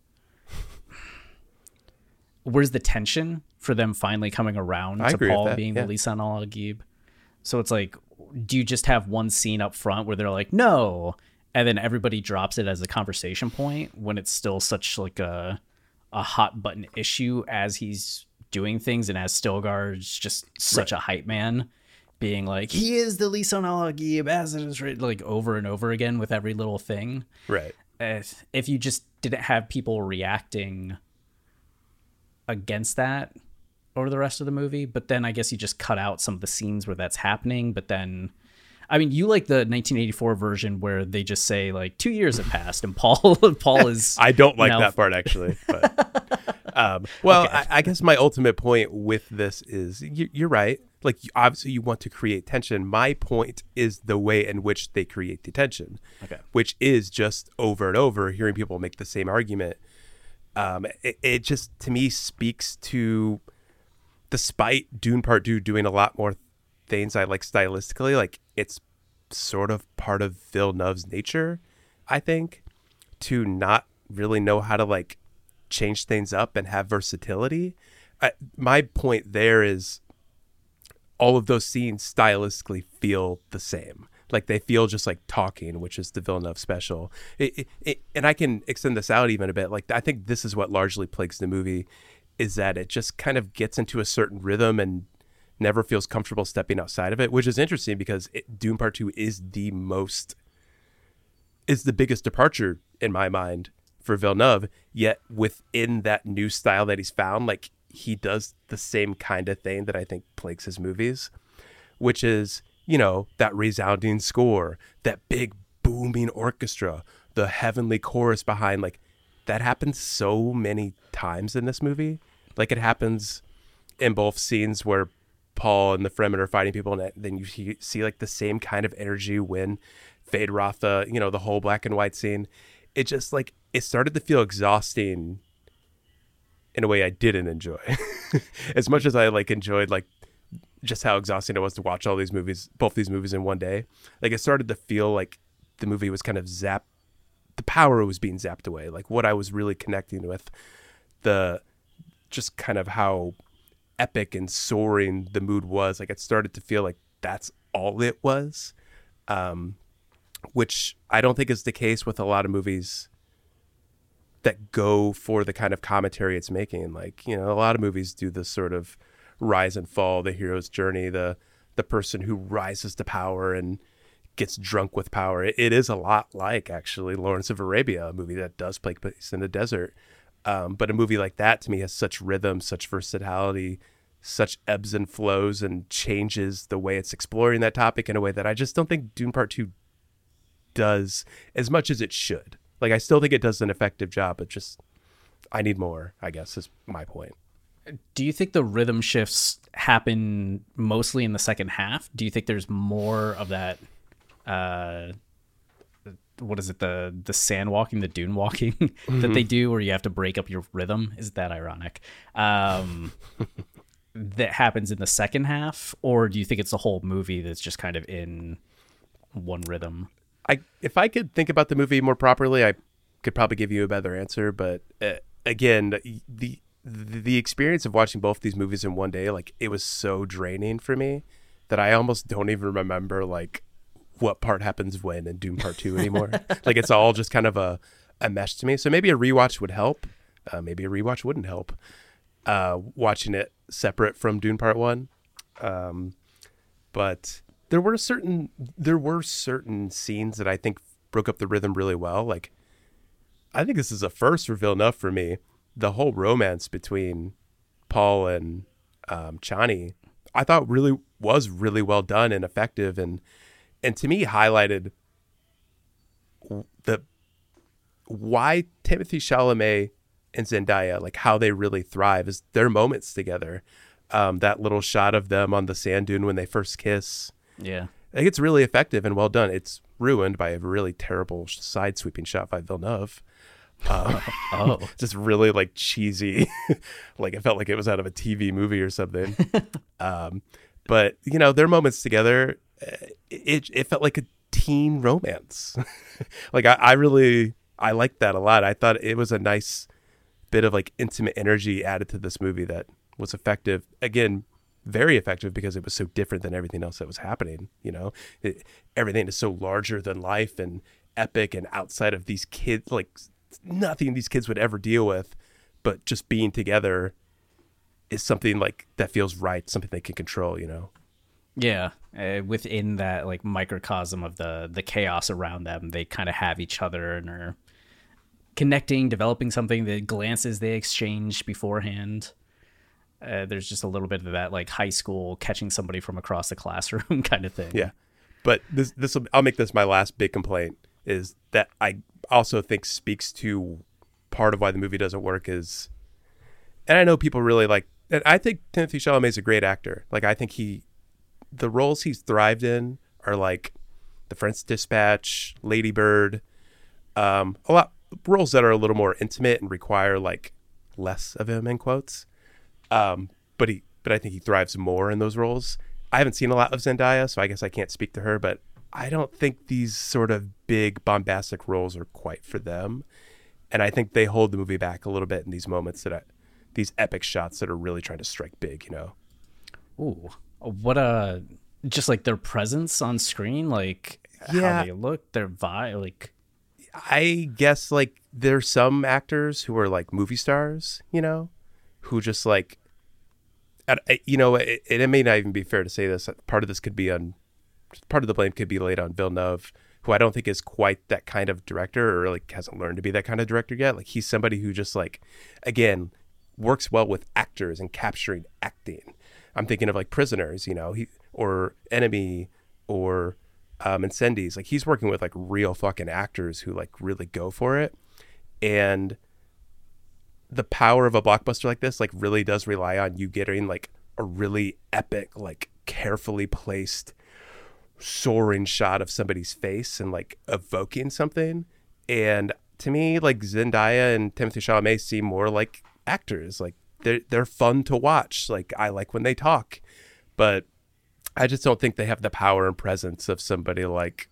[SPEAKER 3] where's the tension for them finally coming around
[SPEAKER 1] I
[SPEAKER 3] to
[SPEAKER 1] agree with
[SPEAKER 3] Paul
[SPEAKER 1] that,
[SPEAKER 3] being
[SPEAKER 1] yeah.
[SPEAKER 3] the Lisan al Agib? So it's like, do you just have one scene up front where they're like, no, and then everybody drops it as a conversation point when it's still such like a a hot button issue as he's doing things, and as Stilgar's just such
[SPEAKER 1] Right.
[SPEAKER 3] a hype man, being like, he is the Lisan al Agib as it is written, like over and over again with every little thing.
[SPEAKER 1] Right.
[SPEAKER 3] If, if you just didn't have people reacting against that over the rest of the movie, but then I guess you just cut out some of the scenes where that's happening. But then, I mean, you like the nineteen eighty-four version where they just say like two years have passed and Paul Paul is
[SPEAKER 1] I don't like
[SPEAKER 3] now-
[SPEAKER 1] that part actually. But, um, well,
[SPEAKER 3] Okay.
[SPEAKER 1] I, I guess my ultimate point with this is you, you're right. Like you- obviously you want to create tension. My point is the way in which they create the tension,
[SPEAKER 3] Okay.
[SPEAKER 1] which is just over and over hearing people make the same argument. Um, it, it just to me speaks to, despite Dune Part Two doing a lot more things I like stylistically, like it's sort of part of Villeneuve's nature, I think, to not really know how to like change things up and have versatility. I, my point there is all of those scenes stylistically feel the same. Like they feel just like talking, which is the Villeneuve special. It, it, it, and I can extend this out even a bit. Like I think this is what largely plagues the movie, is that it just kind of gets into a certain rhythm and never feels comfortable stepping outside of it, which is interesting because it, Dune Part Two is the most, is the biggest departure in my mind for Villeneuve. Yet within that new style that he's found, like he does the same kind of thing that I think plagues his movies, which is, you know, that resounding score, that big booming orchestra, the heavenly chorus behind, like that happens so many times in this movie. Like it happens in both scenes where Paul and the Fremen are fighting people, and then you see, see like the same kind of energy when Feyd-Rautha, you know, the whole black and white scene. It just like, it started to feel exhausting in a way I didn't enjoy. As much as I like enjoyed like just how exhausting it was to watch all these movies, both these movies in one day. Like it started to feel like the movie was kind of zapped, the power was being zapped away. Like what I was really connecting with, the just kind of how epic and soaring the mood was. Like it started to feel like that's all it was, um, which I don't think is the case with a lot of movies that go for the kind of commentary it's making. Like, you know, a lot of movies do this sort of rise and fall, the hero's journey, the the person who rises to power and gets drunk with power. It, it is a lot like actually Lawrence of Arabia, a movie that does take place in the desert. Um, but a movie like that to me has such rhythm, such versatility, such ebbs and flows, and changes the way it's exploring that topic in a way that I just don't think Dune Part Two does as much as it should. Like I still think it does an effective job, but just I need more, I guess, is my point.
[SPEAKER 3] Do you think the rhythm shifts happen mostly in the second half? Do you think there's more of that, uh, what is it, the the sand walking, the dune walking mm-hmm. that they do, where you have to break up your rhythm? Is that ironic? Um, that happens in the second half, or do you think it's the whole movie that's just kind of in one rhythm?
[SPEAKER 1] I if I could think about the movie more properly, I could probably give you a better answer. But uh, again, the the experience of watching both these movies in one day, like it was so draining for me that I almost don't even remember like what part happens when in Dune Part Two anymore. Like it's all just kind of a, a mesh to me. So maybe a rewatch would help. Uh, maybe a rewatch wouldn't help. Uh, watching it separate from Dune Part One, um, but there were certain there were certain scenes that I think broke up the rhythm really well. Like I think this is a first for Villeneuve for me. The whole romance between Paul and um, Chani, I thought really was really well done and effective, and and to me highlighted the why Timothée Chalamet and Zendaya, like how they really thrive is their moments together. Um, that little shot of them on the sand dune when they first kiss.
[SPEAKER 3] Yeah.
[SPEAKER 1] I think it's really effective and well done. It's ruined by a really terrible side sweeping shot by Villeneuve. Um,
[SPEAKER 3] Oh.
[SPEAKER 1] just really like cheesy. Like it felt like it was out of a T V movie or something. um, but you know, their moments together, it it felt like a teen romance. Like I, I really, I liked that a lot. I thought it was a nice bit of like intimate energy added to this movie that was effective. Again, very effective because it was so different than everything else that was happening. You know, it, everything is so larger than life and epic and outside of these kids, like nothing these kids would ever deal with, but just being together is something like that feels right, something they can control, you know?
[SPEAKER 3] Yeah, uh, within that like microcosm of the the chaos around them, they kind of have each other and are connecting, developing something. The glances they exchange beforehand. Uh, there's just a little bit of that like high school catching somebody from across the classroom kind of thing.
[SPEAKER 1] Yeah, but this this will, I'll make this my last big complaint is that I also think speaks to part of why the movie doesn't work is, and I know people really like, and I think Timothée Chalamet is a great actor. Like I think he. The roles he's thrived in are like The French Dispatch, Lady Bird, um, a lot roles that are a little more intimate and require like less of him in quotes. Um, but he, but I think he thrives more in those roles. I haven't seen a lot of Zendaya, so I guess I can't speak to her. But I don't think these sort of big bombastic roles are quite for them, and I think they hold the movie back a little bit in these moments that I, these epic shots that are really trying to strike big. You know.
[SPEAKER 3] Ooh. What a just like their presence on screen, like
[SPEAKER 1] Yeah.
[SPEAKER 3] how they look, their vibe, like
[SPEAKER 1] I guess like there's some actors who are like movie stars, you know, who just like, and, uh, you know, it, it may not even be fair to say this. Part of this could be on, part of the blame could be laid on Villeneuve, who I don't think is quite that kind of director or like hasn't learned to be that kind of director yet. Like he's somebody who just like, again, works well with actors and capturing acting. I'm thinking of like Prisoners, you know, he or Enemy or um, Incendies. Like he's working with like real fucking actors who like really go for it. And the power of a blockbuster like this like really does rely on you getting like a really epic, like carefully placed, soaring shot of somebody's face and like evoking something. And to me, like Zendaya and Timothée Chalamet seem more like actors. Like they're they're fun to watch. Like I like when they talk, but I just don't think they have the power and presence of somebody like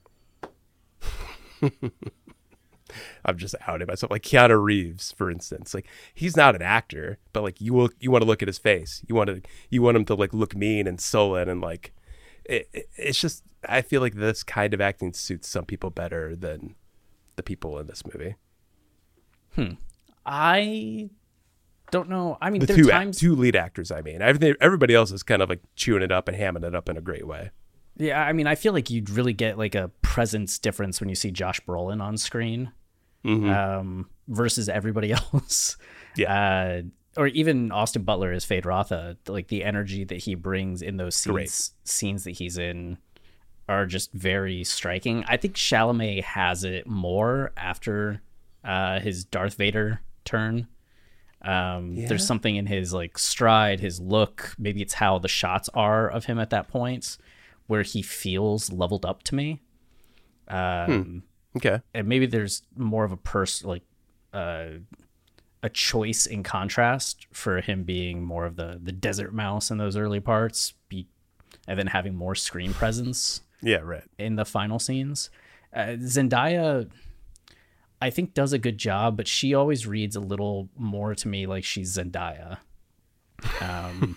[SPEAKER 1] I'm just outing myself. Like Keanu Reeves, for instance. Like he's not an actor, but like you will you want to look at his face. You want to you want him to like look mean and sullen and like it, it, it's just I feel like this kind of acting suits some people better than the people in this movie.
[SPEAKER 3] Hmm. I don't know. I mean,
[SPEAKER 1] The
[SPEAKER 3] there
[SPEAKER 1] two
[SPEAKER 3] are times.
[SPEAKER 1] two lead actors. I mean, everything. Everybody else is kind of like chewing it up and hamming it up in a great way.
[SPEAKER 3] Yeah, I mean, I feel like you'd really get like a presence difference when you see Josh Brolin on screen
[SPEAKER 1] Mm-hmm.
[SPEAKER 3] um, versus everybody else.
[SPEAKER 1] Yeah.
[SPEAKER 3] Uh, or even Austin Butler as Fade Rotha. Like the energy that he brings in those scenes,
[SPEAKER 1] Great.
[SPEAKER 3] scenes that he's in are just very striking. I think Chalamet has it more after uh, his Darth Vader turn. Um,
[SPEAKER 1] Yeah.
[SPEAKER 3] There's something in his like stride, his look. Maybe it's how the shots are of him at that point, where he feels leveled up to me. Um,
[SPEAKER 1] Okay.
[SPEAKER 3] and maybe there's more of a person like uh, a choice in contrast for him being more of the the desert mouse in those early parts, be, and then having more screen presence
[SPEAKER 1] Yeah. Right.
[SPEAKER 3] in the final scenes. Uh, Zendaya, I think, does a good job, but she always reads a little more to me like she's Zendaya. Um,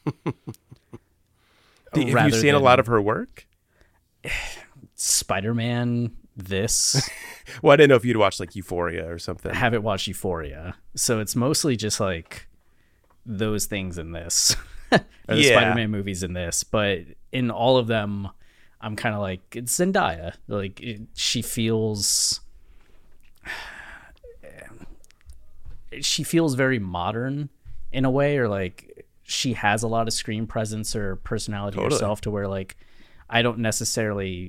[SPEAKER 1] Do- Have you
[SPEAKER 3] rather
[SPEAKER 1] seen a
[SPEAKER 3] than
[SPEAKER 1] lot of her work?
[SPEAKER 3] Spider-Man? This.
[SPEAKER 1] Well, I didn't know if you'd watched like Euphoria or something.
[SPEAKER 3] I haven't watched Euphoria, so it's mostly just like those things in this, or the
[SPEAKER 1] Yeah.
[SPEAKER 3] Spider-Man movies in this. But in all of them, I'm kind of like, it's Zendaya. Like it, she feels, she feels very modern in a way, or like she has a lot of screen presence or personality
[SPEAKER 1] Totally.
[SPEAKER 3] herself, to where like I don't necessarily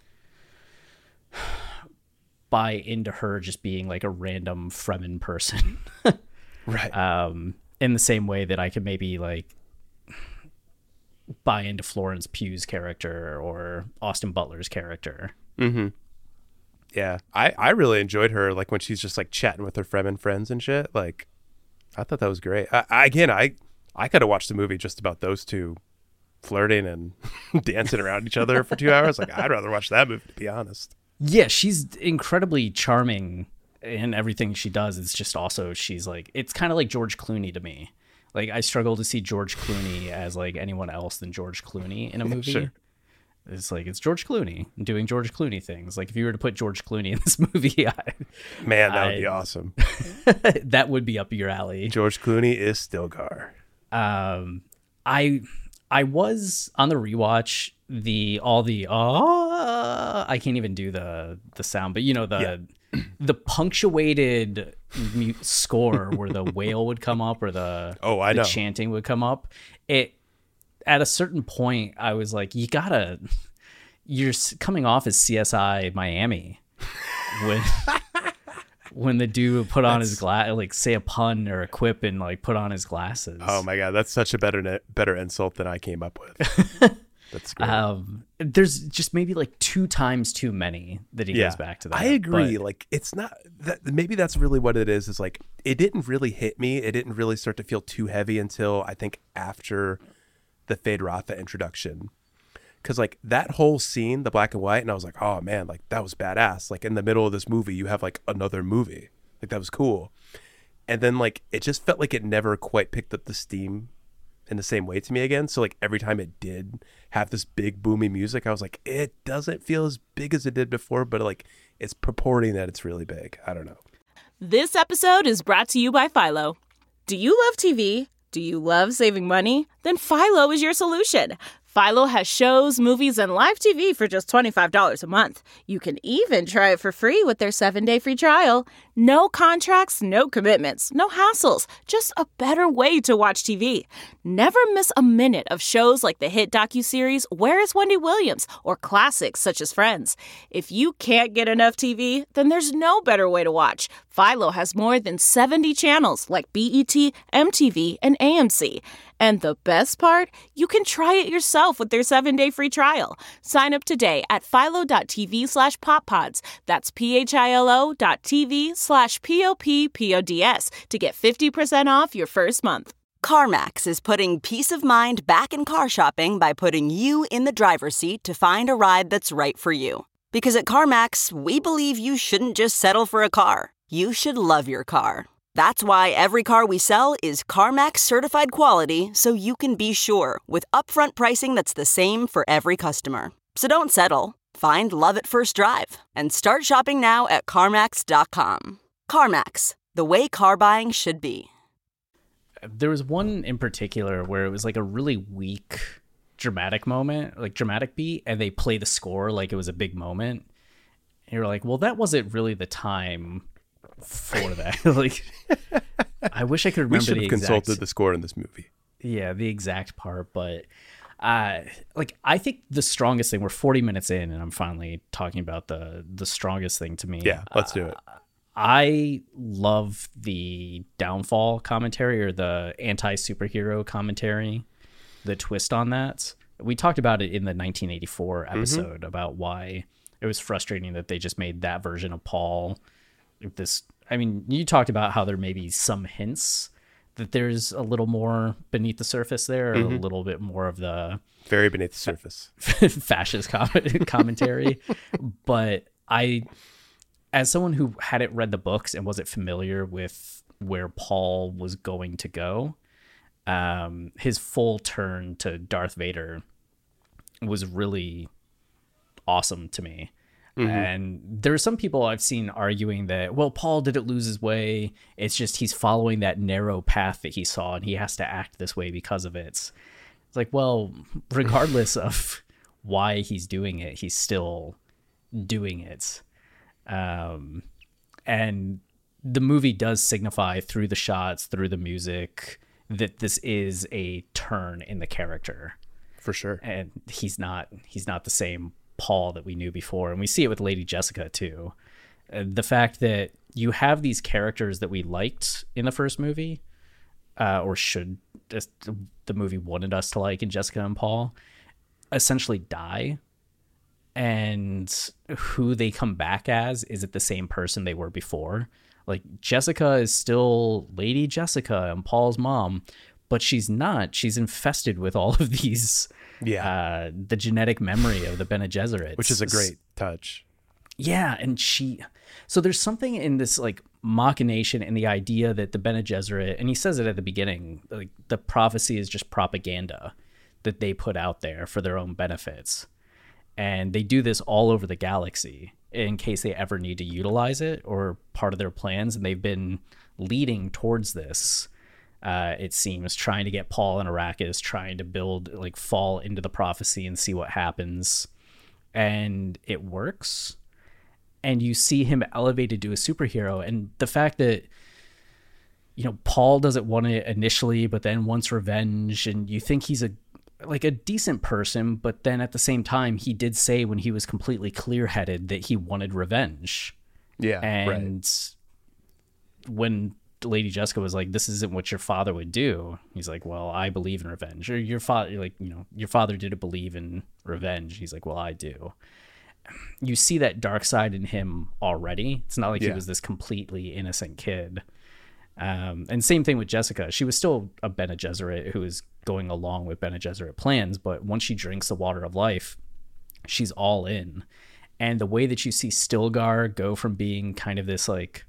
[SPEAKER 3] buy into her just being like a random Fremen person.
[SPEAKER 1] Right.
[SPEAKER 3] Um, in the same way that I could maybe like buy into Florence Pugh's character or Austin Butler's character.
[SPEAKER 1] Mm-hmm. Yeah, I, I really enjoyed her, like when she's just like chatting with her Fremen friends and shit. Like, I thought that was great. I, I again, I I could have watched the movie just about those two flirting and dancing around each other for two hours. Like, I'd rather watch that movie, to be honest.
[SPEAKER 3] Yeah, she's incredibly charming in everything she does. It's just also she's like, it's kind of like George Clooney to me. Like, I struggle to see George Clooney as like anyone else than George Clooney in a movie.
[SPEAKER 1] Sure.
[SPEAKER 3] It's like, it's George Clooney doing George Clooney things. Like, if you were to put George Clooney in this movie, I,
[SPEAKER 1] Man, that would
[SPEAKER 3] I-
[SPEAKER 1] be awesome.
[SPEAKER 3] that would be up your alley.
[SPEAKER 1] George Clooney is Stilgar.
[SPEAKER 3] Um, I I was on the rewatch, the all the oh I can't even do the the sound, but you know the the punctuated mu- score where the whale would come up or the
[SPEAKER 1] Oh, I
[SPEAKER 3] the
[SPEAKER 1] know.
[SPEAKER 3] chanting would come up. It at a certain point, I was like, you gotta, you're s- coming off as C S I Miami when when the dude would put on his glass, like say a pun or a quip and like put on his glasses.
[SPEAKER 1] Oh my god, that's such a better ne- better insult than I came up with. That's great.
[SPEAKER 3] Um, there's just maybe like two times too many that he
[SPEAKER 1] yeah,
[SPEAKER 3] goes back to that.
[SPEAKER 1] I agree.
[SPEAKER 3] but-
[SPEAKER 1] Like, it's not that. Maybe that's really what it is. Is like it didn't really hit me. It didn't really start to feel too heavy until I think after the Fade Ratha introduction. Because like that whole scene, the black and white, and I was like, oh man, like that was badass. Like in the middle of this movie, you have like another movie. Like that was cool. And then like it just felt like it never quite picked up the steam in the same way to me again. So like every time it did have this big boomy music, I was like, it doesn't feel as big as it did before, but like it's purporting that it's really big. I don't know.
[SPEAKER 7] This episode is brought to you by Philo. Do you love T V? Do you love saving money? Then Philo is your solution. Philo has shows, movies, and live T V for just twenty-five dollars a month. You can even try it for free with their seven-day free trial. No contracts, no commitments, no hassles. Just a better way to watch T V. Never miss a minute of shows like the hit docuseries Where is Wendy Williams? Or classics such as Friends. If you can't get enough T V, then there's no better way to watch. Philo has more than seventy channels like B E T, M T V, and A M C. And the best part? You can try it yourself with their seven-day free trial. Sign up today at philo.tv slash poppods. That's P-H-I-L-O dot TV slash P-O-P-P-O-D-S to get fifty percent off your first month.
[SPEAKER 8] CarMax is putting peace of mind back in car shopping by putting you in the driver's seat to find a ride that's right for you. Because at CarMax, we believe you shouldn't just settle for a car. You should love your car. That's why every car we sell is CarMax certified quality, so you can be sure with upfront pricing that's the same for every customer. So don't settle. Find love at first drive and start shopping now at CarMax dot com. CarMax, the way car buying should be.
[SPEAKER 3] there was one in particular where it was like a really weak dramatic moment, like dramatic beat, and they play the score like it was a big moment. And you're like, well, that wasn't really the time for that. Like, I wish I could remember
[SPEAKER 1] We should
[SPEAKER 3] the
[SPEAKER 1] have
[SPEAKER 3] exact,
[SPEAKER 1] consulted the score in this movie.
[SPEAKER 3] yeah, the exact part, but uh, like I think the strongest thing. We're forty minutes in, and I'm finally talking about the the strongest thing to me.
[SPEAKER 1] Yeah, let's do it.
[SPEAKER 3] I love the downfall commentary or the anti-superhero commentary, the twist on that. We talked about it in the nineteen eighty-four episode mm-hmm. about why it was frustrating that they just made that version of Paul. This, I mean, you talked about how there may be some hints that there's a little more beneath the surface there, or mm-hmm. a little bit more of the
[SPEAKER 1] very beneath the surface
[SPEAKER 3] fascist com- commentary. But I, as someone who hadn't read the books and wasn't familiar with where Paul was going to go, um, his full turn to Darth Vader was really awesome to me. Mm-hmm. And there are some people I've seen arguing that, well, Paul didn't lose his way. It's just he's following that narrow path that he saw, and he has to act this way because of it. It's like, well, regardless of why he's doing it, he's still doing it. Um, and the movie does signify through the shots, through the music, that this is a turn in the character.
[SPEAKER 1] For sure.
[SPEAKER 3] And he's not he's not the same Paul that we knew before. And we see it with Lady Jessica too. Uh, the fact that you have these characters that we liked in the first movie, uh, or should just the movie wanted us to like in Jessica and Paul, essentially die. And who they come back as isn't the same person they were before. Like, Jessica is still Lady Jessica and Paul's mom, but she's not. She's infested with all of these,
[SPEAKER 1] yeah,
[SPEAKER 3] uh, the genetic memory of the Bene Gesserits.
[SPEAKER 1] Which is a great touch.
[SPEAKER 3] Yeah, and she... So there's something in this, like, machination and the idea that the Bene Gesserit, and he says it at the beginning, like, the prophecy is just propaganda that they put out there for their own benefits. And they do this all over the galaxy in case they ever need to utilize it or part of their plans. And they've been leading towards this, uh, it seems, trying to get Paul and Arrakis, trying to build, like, fall into the prophecy and see what happens. And it works. And you see him elevated to a superhero. And the fact that, you know, Paul doesn't want it initially, but then wants revenge. And you think he's a like a decent person, but then at the same time, he did say when he was completely clear-headed that he wanted revenge.
[SPEAKER 1] Yeah,
[SPEAKER 3] and
[SPEAKER 1] right.
[SPEAKER 3] When Lady Jessica was like, "This isn't what your father would do," he's like, "Well, I believe in revenge." Or your father, like, you know, your father didn't believe in revenge. He's like, "Well, I do." You see that dark side in him already. It's not like
[SPEAKER 1] yeah.
[SPEAKER 3] he was this completely innocent kid. Um, and same thing with Jessica. She was still a Bene Gesserit who was going along with Bene Gesserit plans, but once she drinks the water of life, she's all in. And the way that you see Stilgar go from being kind of this like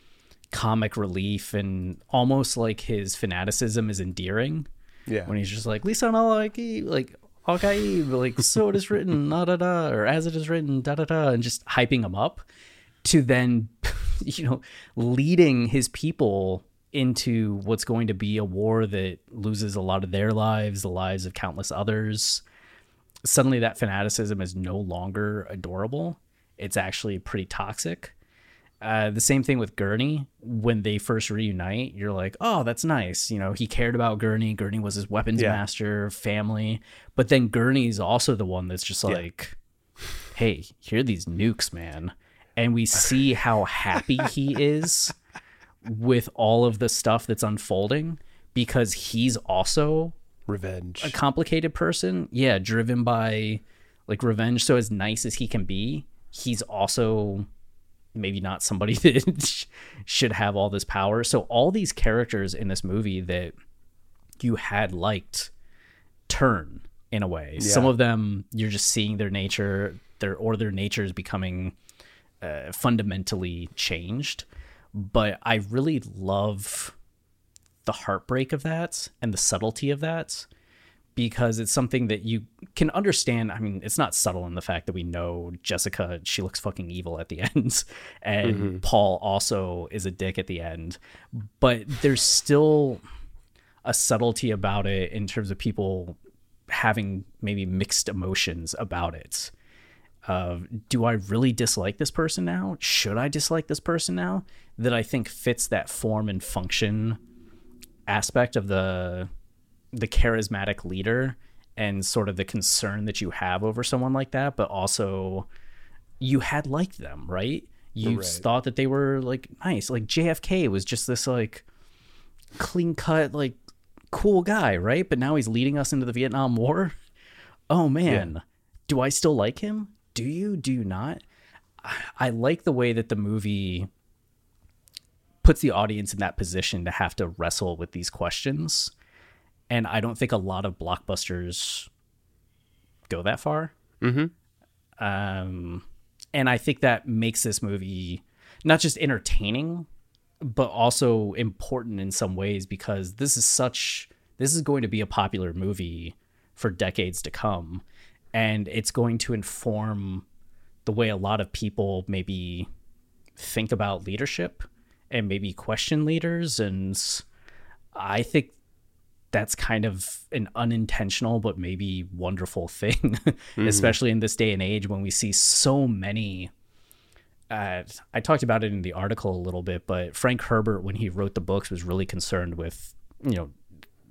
[SPEAKER 3] comic relief and almost like his fanaticism is endearing.
[SPEAKER 1] Yeah.
[SPEAKER 3] When he's just like, Lisa no like like okay, like so it is written, da da da, or as it is written, da da da, and just hyping him up, to then, you know, leading his people into what's going to be a war that loses a lot of their lives, the lives of countless others. Suddenly that fanaticism is no longer adorable. It's actually pretty toxic. Uh, the same thing with Gurney. When they first reunite, you're like, oh, that's nice. You know, he cared about Gurney. Gurney was his weapons
[SPEAKER 1] yeah.
[SPEAKER 3] master, family. But then Gurney's also the one that's just like, yeah. hey, here are these nukes, man. And we see how happy he is with all of the stuff that's unfolding because he's also
[SPEAKER 1] revenge,
[SPEAKER 3] a complicated person. Yeah, driven by like revenge. So as nice as he can be, he's also maybe not somebody that should have all this power. So all these characters in this movie that you had liked turn in a way. Yeah. Some of them you're just seeing their nature, their or their nature is becoming Uh, fundamentally changed. But I really love the heartbreak of that and the subtlety of that, because it's something that you can understand. I mean, it's not subtle in the fact that we know Jessica, she looks fucking evil at the end, and mm-hmm. Paul also is a dick at the end, but there's still a subtlety about it in terms of people having maybe mixed emotions about it. Uh, do I really dislike this person now? Should I dislike this person now? That I think fits that form and function aspect of the the charismatic leader and sort of the concern that you have over someone like that, but also you had liked them, right? You right. thought that they were like nice. Like J F K was just this like clean cut, like cool guy, right? But now he's leading us into the Vietnam War. Oh man, yeah. Do I still like him? Do you? Do you not? I like the way that the movie puts the audience in that position to have to wrestle with these questions. And I don't think a lot of blockbusters go that far.
[SPEAKER 1] Mm-hmm.
[SPEAKER 3] Um, and I think that makes this movie not just entertaining, but also important in some ways, because this is such, this is going to be a popular movie for decades to come. And it's going to inform the way a lot of people maybe think about leadership and maybe question leaders. And I think that's kind of an unintentional but maybe wonderful thing, mm-hmm. especially in this day and age when we see so many. Uh, I talked about it in the article a little bit, but Frank Herbert, when he wrote the books, was really concerned with, you know,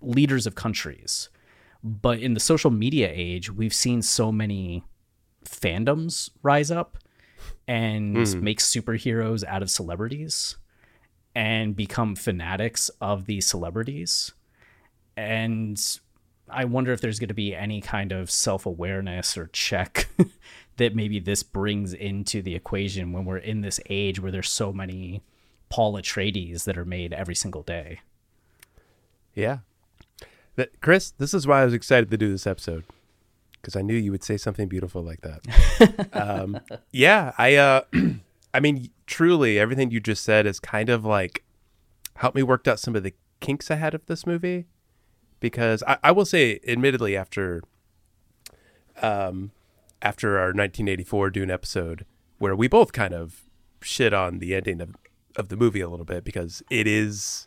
[SPEAKER 3] leaders of countries. But in the social media age, we've seen so many fandoms rise up and mm. make superheroes out of celebrities and become fanatics of these celebrities. And I wonder if there's going to be any kind of self-awareness or check that maybe this brings into the equation when we're in this age where there's so many Paul Atreides that are made every single day.
[SPEAKER 1] Yeah. That, Chris, this is why I was excited to do this episode, because I knew you would say something beautiful like that. um, yeah, I uh, I mean, truly, everything you just said is kind of like helped me work out some of the kinks I had of this movie. Because I, I will say, admittedly, after um, after our nineteen eighty-four Dune episode, where we both kind of shit on the ending of, of the movie a little bit, because it is...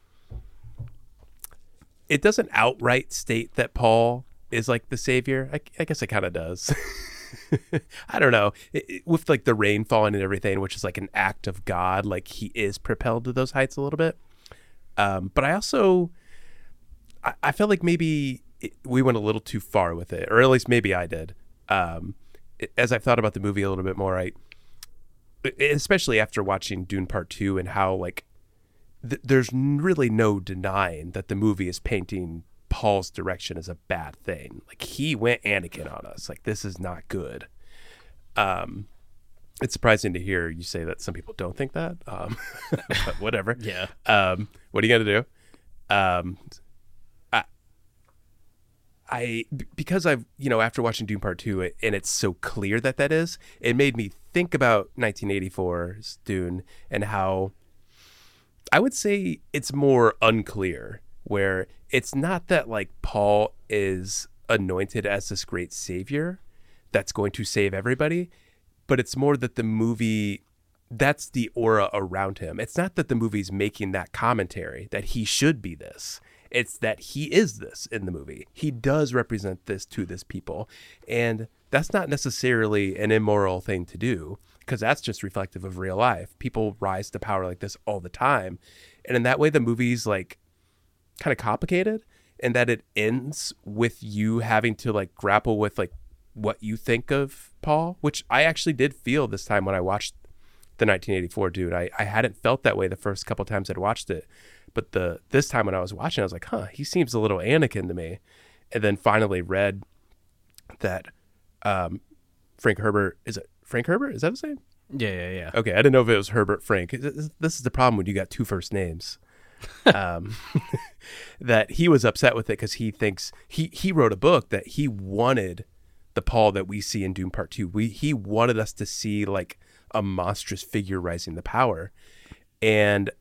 [SPEAKER 1] It doesn't outright state that Paul is like the savior. I, I guess it kind of does. I don't know. It, it, with like the rain falling and everything, which is like an act of God, like he is propelled to those heights a little bit. Um, but I also, I, I felt like maybe it, we went a little too far with it, or at least maybe I did. Um, it, as I've thought about the movie a little bit more, I, especially after watching Dune Part Two and how like, th- there's really no denying that the movie is painting Paul's direction as a bad thing. Like he went Anakin on us. Like this is not good. Um, it's surprising to hear you say that some people don't think that. Um, but whatever.
[SPEAKER 3] Yeah.
[SPEAKER 1] Um, what are you gonna do? Um, I, I because I've you know after watching Dune Part Two and it's so clear that that is, it made me think about nineteen eighty-four's Dune and how I would say it's more unclear. Where it's not that like Paul is anointed as this great savior that's going to save everybody, but it's more that the movie, that's the aura around him. It's not that the movie's making that commentary that he should be this. It's that he is this in the movie. He does represent this to this people. And that's not necessarily an immoral thing to do, because that's just reflective of real life. People rise to power like this all the time. And in that way, the movie's like, kind of complicated, and that it ends with you having to like grapple with like what you think of Paul, which I actually did feel this time when I watched the nineteen eighty-four Dune. I, I hadn't felt that way the first couple times I'd watched it, but the this time when I was watching, I was like, huh, he seems a little Anakin to me. And then finally read that um, Frank Herbert, is it Frank Herbert? Is that his name?
[SPEAKER 3] Yeah, yeah, yeah.
[SPEAKER 1] Okay, I didn't know if it was Herbert Frank. This is the problem when you got two first names. um, that he was upset with it because he thinks he he wrote a book that he wanted the Paul that we see in Dune Part Two. We he wanted us to see like a monstrous figure rising to power, and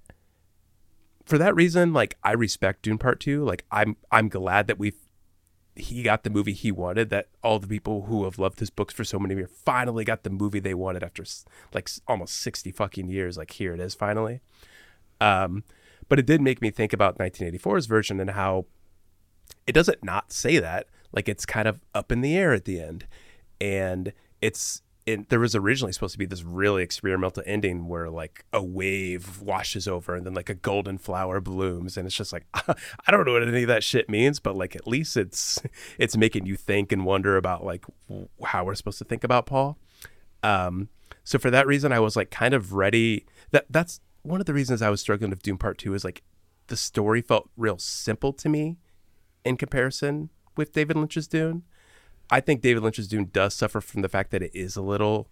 [SPEAKER 1] for that reason, like I respect Dune Part Two. Like I'm I'm glad that we he got the movie he wanted. That all the people who have loved his books for so many years finally got the movie they wanted after like almost sixty fucking years. Like here it is finally. Um. But it did make me think about nineteen eighty-four's version and how it doesn't not say that. Like it's kind of up in the air at the end. And it's it, there was originally supposed to be this really experimental ending where like a wave washes over and then like a golden flower blooms. And it's just like, I don't know what any of that shit means, but like at least it's it's making you think and wonder about like how we're supposed to think about Paul. Um, so for that reason, I was like kind of ready. That that's one of the reasons I was struggling with Dune Part Two is like the story felt real simple to me in comparison with David Lynch's Dune. I think David Lynch's Dune does suffer from the fact that it is a little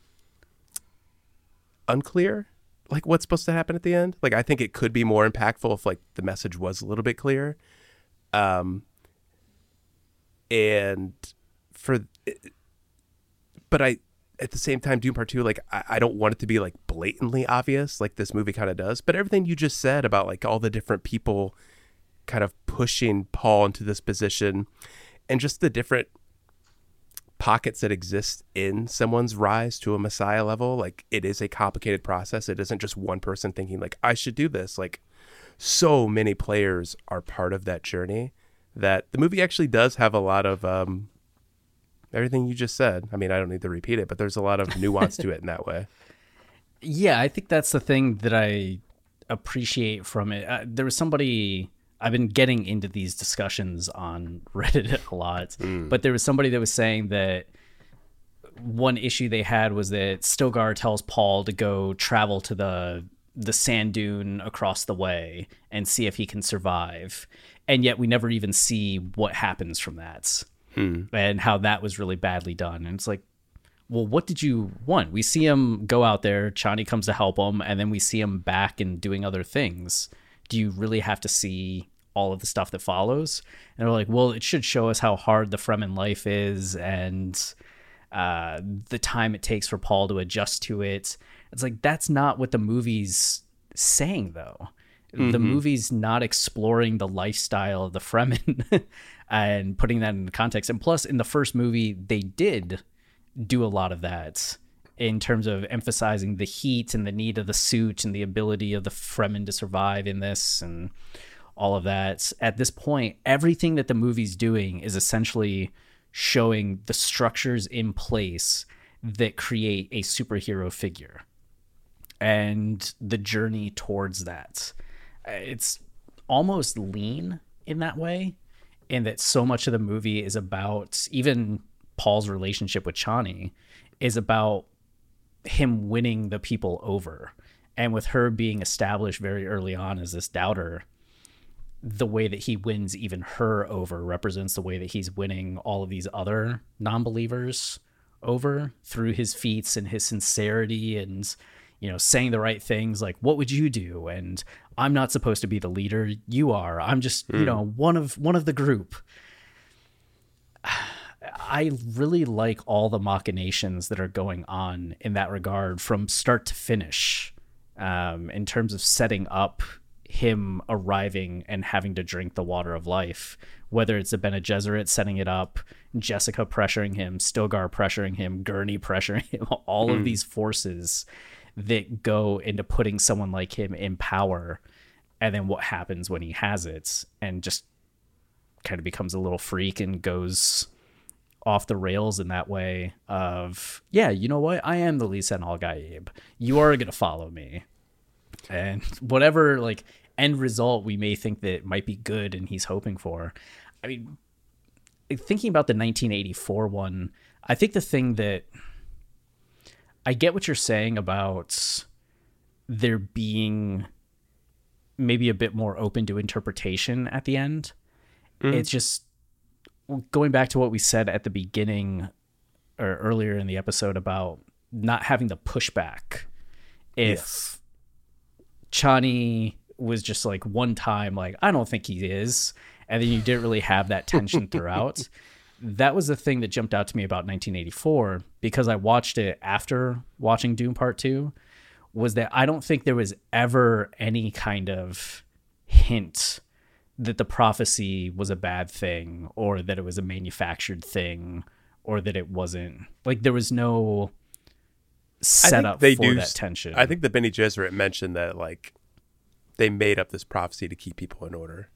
[SPEAKER 1] unclear, like what's supposed to happen at the end. Like I think it could be more impactful if like the message was a little bit clearer. Um, and for, but I, at the same time, Dune Part Two, like I, I don't want it to be like blatantly obvious, like this movie kind of does. But everything you just said about like all the different people kind of pushing Paul into this position, and just the different pockets that exist in someone's rise to a Messiah level, like it is a complicated process. It isn't just one person thinking like I should do this. Like so many players are part of that journey. That the movie actually does have a lot of. Um, Everything you just said. I mean, I don't need to repeat it, but there's a lot of nuance to it in that way.
[SPEAKER 3] Yeah, I think that's the thing that I appreciate from it. Uh, there was somebody I've been getting into these discussions on Reddit a lot, mm. but there was somebody that was saying that one issue they had was that Stilgar tells Paul to go travel to the the sand dune across the way and see if he can survive. And yet we never even see what happens from that hmm. and how that was really badly done. And it's like, well, what did you want? We see him go out there, Chani comes to help him, and then we see him back and doing other things. Do you really have to see all of the stuff that follows? And they're like, well, it should show us how hard the Fremen life is and uh, the time it takes for Paul to adjust to it. It's like, that's not what the movie's saying, though. Mm-hmm. The movie's not exploring the lifestyle of the Fremen and putting that into context. And plus, in the first movie, they did do a lot of that in terms of emphasizing the heat and the need of the suit and the ability of the Fremen to survive in this and all of that. At this point, everything that the movie's doing is essentially showing the structures in place that create a superhero figure and the journey towards that. It's almost lean in that way, in that so much of the movie is about, even Paul's relationship with Chani is about him winning the people over. And with her being established very early on as this doubter, the way that he wins even her over represents the way that he's winning all of these other non-believers over through his feats and his sincerity and, you know, saying the right things like, what would you do? And I'm not supposed to be the leader. You are. I'm just, mm. you know, one of one of the group. I really like all the machinations that are going on in that regard from start to finish, um, in terms of setting up him arriving and having to drink the water of life, whether it's a Bene Gesserit setting it up, Jessica pressuring him, Stilgar pressuring him, Gurney pressuring him, all mm. of these forces that go into putting someone like him in power, and then what happens when he has it and just kind of becomes a little freak and goes off the rails in that way of, yeah, you know what? I am the Lee Sen Al Gaib. You are going to follow me. And whatever like end result we may think that might be good and he's hoping for. I mean, thinking about the nineteen eighty-four one, I think the thing that I get what you're saying about there being maybe a bit more open to interpretation at the end. Mm. It's just going back to what we said at the beginning or earlier in the episode about not having the pushback. If yes. Chani was just like one time, like, I don't think he is. And then you didn't really have that tension throughout. That was the thing that jumped out to me about nineteen eighty-four, because I watched it after watching Dune Part two, was that I don't think there was ever any kind of hint that the prophecy was a bad thing or that it was a manufactured thing or that it wasn't. Like, there was no setup for do, that tension.
[SPEAKER 1] I think the Bene Gesserit mentioned that, like, they made up this prophecy to keep people in order.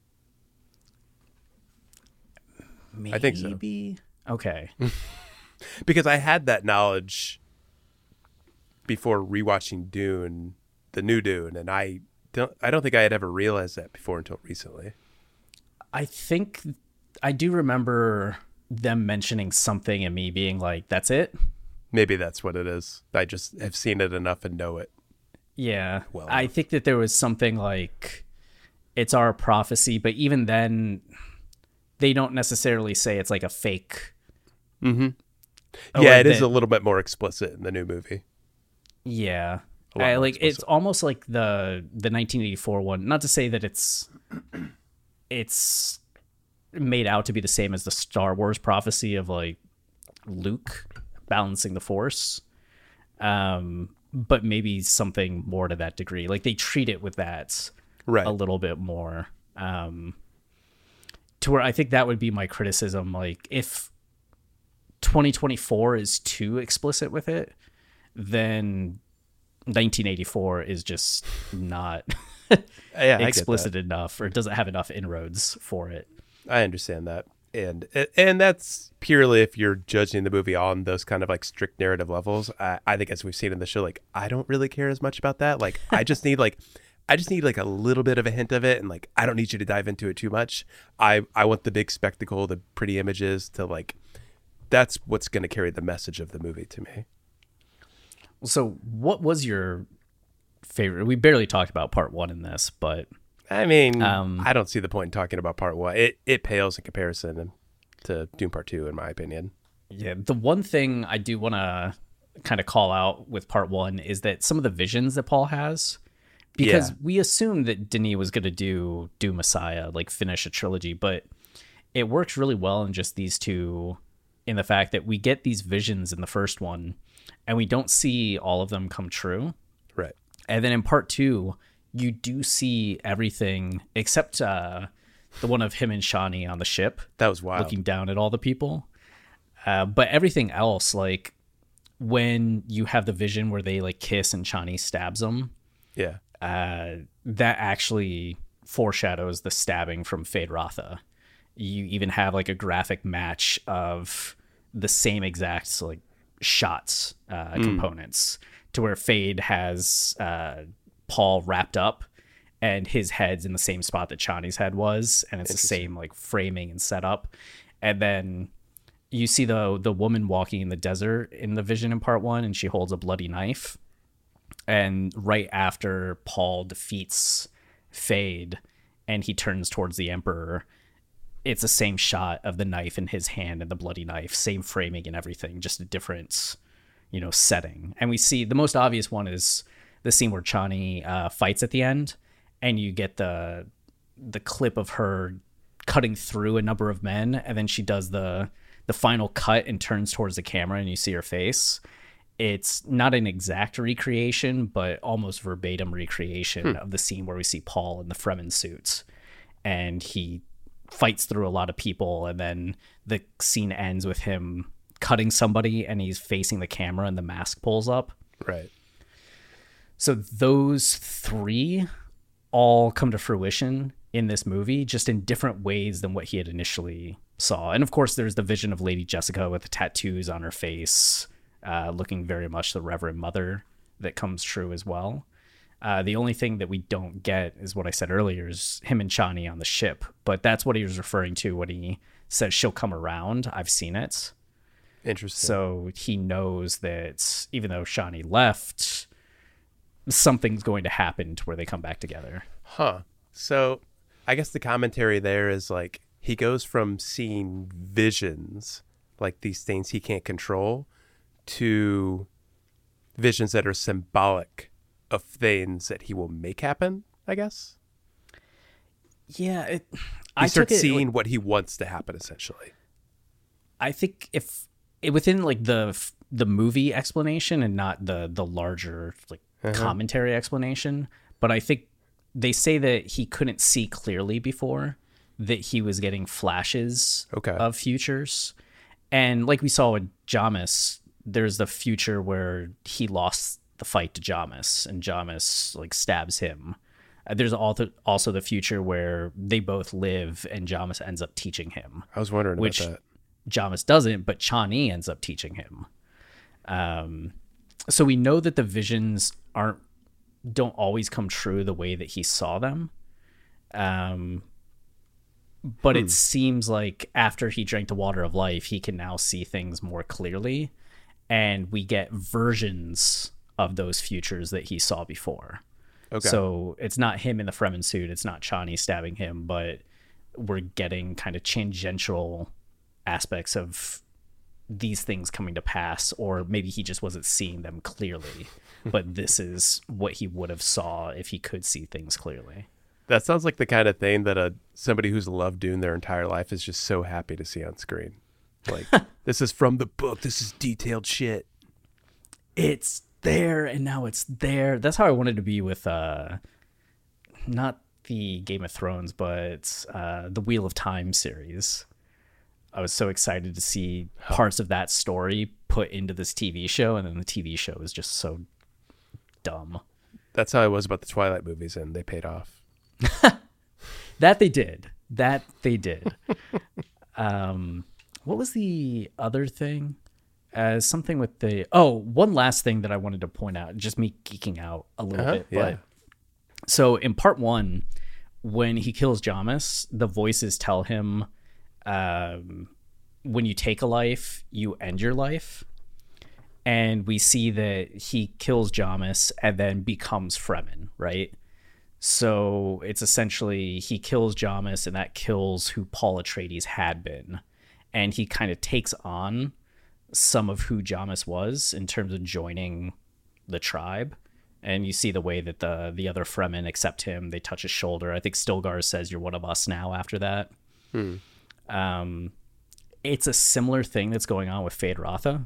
[SPEAKER 3] Maybe?
[SPEAKER 1] I think so.
[SPEAKER 3] Okay.
[SPEAKER 1] Because I had that knowledge before rewatching Dune, the new Dune, and I don't I don't think I had ever realized that before until recently.
[SPEAKER 3] I think I do remember them mentioning something and me being like, that's it?
[SPEAKER 1] Maybe that's what it is. I just have seen it enough and know it.
[SPEAKER 3] Yeah.
[SPEAKER 1] Well
[SPEAKER 3] I
[SPEAKER 1] enough.
[SPEAKER 3] think that there was something like, it's our prophecy, but even then, they don't necessarily say it's like a fake.
[SPEAKER 1] Mm-hmm. Yeah, it that, is a little bit more explicit in the new movie.
[SPEAKER 3] Yeah. I, like explicit. It's almost like the the nineteen eighty-four one. Not to say that it's it's made out to be the same as the Star Wars prophecy of like Luke balancing the Force, um, but maybe something more to that degree. Like they treat it with that
[SPEAKER 1] right.
[SPEAKER 3] a little bit more. Um, to where I think that would be my criticism. Like if twenty twenty-four is too explicit with it, then nineteen eighty-four is just not
[SPEAKER 1] yeah,
[SPEAKER 3] explicit enough, or doesn't have enough inroads for it.
[SPEAKER 1] I understand that. And and that's purely if you're judging the movie on those kind of like strict narrative levels. I, I think as we've seen in the show, like I don't really care as much about that. Like I just need like I just need like a little bit of a hint of it, and like I don't need you to dive into it too much. I I want the big spectacle, the pretty images to like. That's what's going to carry the message of the movie to me.
[SPEAKER 3] So, what was your favorite? We barely talked about part one in this, but
[SPEAKER 1] I mean,
[SPEAKER 3] um,
[SPEAKER 1] I don't see the point in talking about part one. It it pales in comparison to Dune Part Two, in my opinion.
[SPEAKER 3] Yeah, the one thing I do want to kind of call out with part one is that some of the visions that Paul has, because
[SPEAKER 1] Yeah.
[SPEAKER 3] we assumed that Denis was going to do do Messiah, like finish a trilogy, but it works really well in just these two, in the fact that we get these visions in the first one, and we don't see all of them come true.
[SPEAKER 1] Right.
[SPEAKER 3] And then in part two, you do see everything except uh, the one of him and Shani on the ship.
[SPEAKER 1] That was wild.
[SPEAKER 3] Looking down at all the people. Uh, but everything else, like when you have the vision where they like kiss and Shani stabs him,
[SPEAKER 1] Yeah.
[SPEAKER 3] uh, that actually foreshadows the stabbing from Fade Rotha. You even have like a graphic match of the same exact like shots uh,
[SPEAKER 1] Mm.
[SPEAKER 3] components to where Fade has uh, Paul wrapped up and his head's in the same spot that Chani's head was, and it's the same like framing and setup. And then you see the the woman walking in the desert in the vision in part one, and she holds a bloody knife. And right after Paul defeats Fade and he turns towards the Emperor, it's the same shot of the knife in his hand and the bloody knife, same framing and everything, just a different, you know, setting. And we see the most obvious one is the scene where Chani uh, fights at the end, and you get the the clip of her cutting through a number of men, and then she does the the final cut and turns towards the camera, and you see her face. It's not an exact recreation, but almost verbatim recreation
[SPEAKER 1] Hmm.
[SPEAKER 3] of the scene where we see Paul in the Fremen suits, and he fights through a lot of people, and then the scene ends with him cutting somebody, and he's facing the camera, and the mask pulls up.
[SPEAKER 1] Right.
[SPEAKER 3] So those three all come to fruition in this movie, just in different ways than what he had initially saw. And of course, there's the vision of Lady Jessica with the tattoos on her face, uh, looking very much the Reverend Mother, that comes true as well. Uh, the only thing that we don't get is what I said earlier, is him and Chani on the ship. But that's what he was referring to when he says she'll come around. I've seen it.
[SPEAKER 1] Interesting.
[SPEAKER 3] So he knows that even though Shani left, something's going to happen to where they come back together.
[SPEAKER 1] Huh. So I guess the commentary there is like he goes from seeing visions, like these things he can't control, to visions that are symbolic of things that he will make happen, I guess.
[SPEAKER 3] Yeah, it,
[SPEAKER 1] He
[SPEAKER 3] I
[SPEAKER 1] starts
[SPEAKER 3] took it,
[SPEAKER 1] seeing
[SPEAKER 3] like,
[SPEAKER 1] what he wants to happen, essentially.
[SPEAKER 3] I think if it, within like the the movie explanation and not the the larger like
[SPEAKER 1] Uh-huh.
[SPEAKER 3] commentary explanation, but I think they say that he couldn't see clearly before, that he was getting flashes
[SPEAKER 1] Okay.
[SPEAKER 3] of futures. And like we saw with Jamis, there's the future where he lost the fight to Jamis, and Jamis like stabs him. Uh, there's also also the future where they both live, and Jamis ends up teaching him.
[SPEAKER 1] I was wondering
[SPEAKER 3] Which
[SPEAKER 1] about that.
[SPEAKER 3] Jamis doesn't, but Chani ends up teaching him. Um, so we know that the visions aren't don't always come true the way that he saw them. Um, but
[SPEAKER 1] Hmm.
[SPEAKER 3] it seems like after he drank the water of life, he can now see things more clearly, and we get versions of those futures that he saw before.
[SPEAKER 1] Okay.
[SPEAKER 3] So it's not him in the Fremen suit, it's not Chani stabbing him, but we're getting kind of tangential aspects of these things coming to pass, or maybe he just wasn't seeing them clearly, but this is what he would have saw if he could see things clearly.
[SPEAKER 1] That sounds like the kind of thing that a somebody who's loved Dune their entire life is just so happy to see on screen. Like, this is from the book. This is detailed shit.
[SPEAKER 3] It's there, and now it's there. That's how I wanted to be with uh not the Game of Thrones, but uh the Wheel of Time series. I was so excited to see parts of that story put into this T V show, and then the T V show was just so dumb.
[SPEAKER 1] That's how I was about the Twilight movies, and they paid off.
[SPEAKER 3] That they did. That they did. um, what was the other thing? Uh, something with the... Oh, one last thing that I wanted to point out, just me geeking out a little
[SPEAKER 1] Uh-huh,
[SPEAKER 3] bit,
[SPEAKER 1] yeah.
[SPEAKER 3] but So in part one, when he kills Jamis, the voices tell him, um, when you take a life, you end your life. And we see that he kills Jamis and then becomes Fremen, right? So it's essentially he kills Jamis, and that kills who Paul Atreides had been. And he kind of takes on some of who Jamis was in terms of joining the tribe. And you see the way that the the other Fremen accept him. They touch his shoulder. I think Stilgar says, "You're one of us now," after that. Hmm. Um, it's a similar thing that's going on with Feyd-Rautha,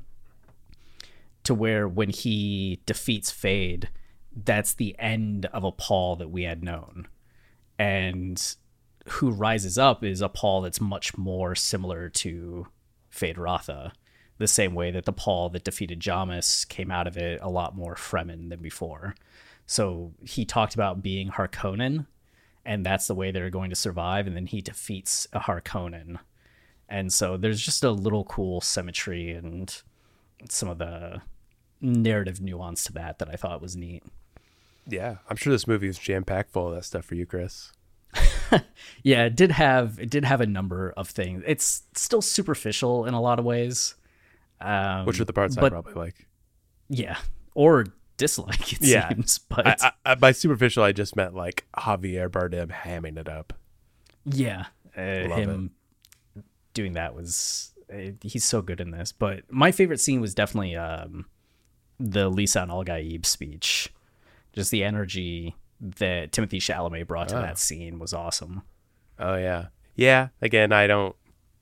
[SPEAKER 3] to where when he defeats Feyd, that's the end of a Paul that we had known. And who rises up is a Paul that's much more similar to Feyd-Rautha, the same way that the Paul that defeated Jamis came out of it a lot more Fremen than before. So he talked about being Harkonnen, and that's the way they're going to survive, and then he defeats a Harkonnen. And so there's just a little cool symmetry and some of the narrative nuance to that that I thought was neat.
[SPEAKER 1] Yeah, I'm sure this movie was jam-packed full of that stuff for you, Chris.
[SPEAKER 3] Yeah, it did have it did have a number of things. It's still superficial in a lot of ways. Um,
[SPEAKER 1] Which are the parts
[SPEAKER 3] but,
[SPEAKER 1] I probably like.
[SPEAKER 3] Yeah, or dislike, it
[SPEAKER 1] yeah.
[SPEAKER 3] seems. But
[SPEAKER 1] I, I, by superficial, I just meant like Javier Bardem hamming it up.
[SPEAKER 3] Yeah, uh, him it. doing that was uh, he's so good in this. But my favorite scene was definitely um, the Lisan Al-Gaib speech. Just the energy that Timothée Chalamet brought to oh. that scene was awesome.
[SPEAKER 1] Oh yeah, yeah. Again, I don't.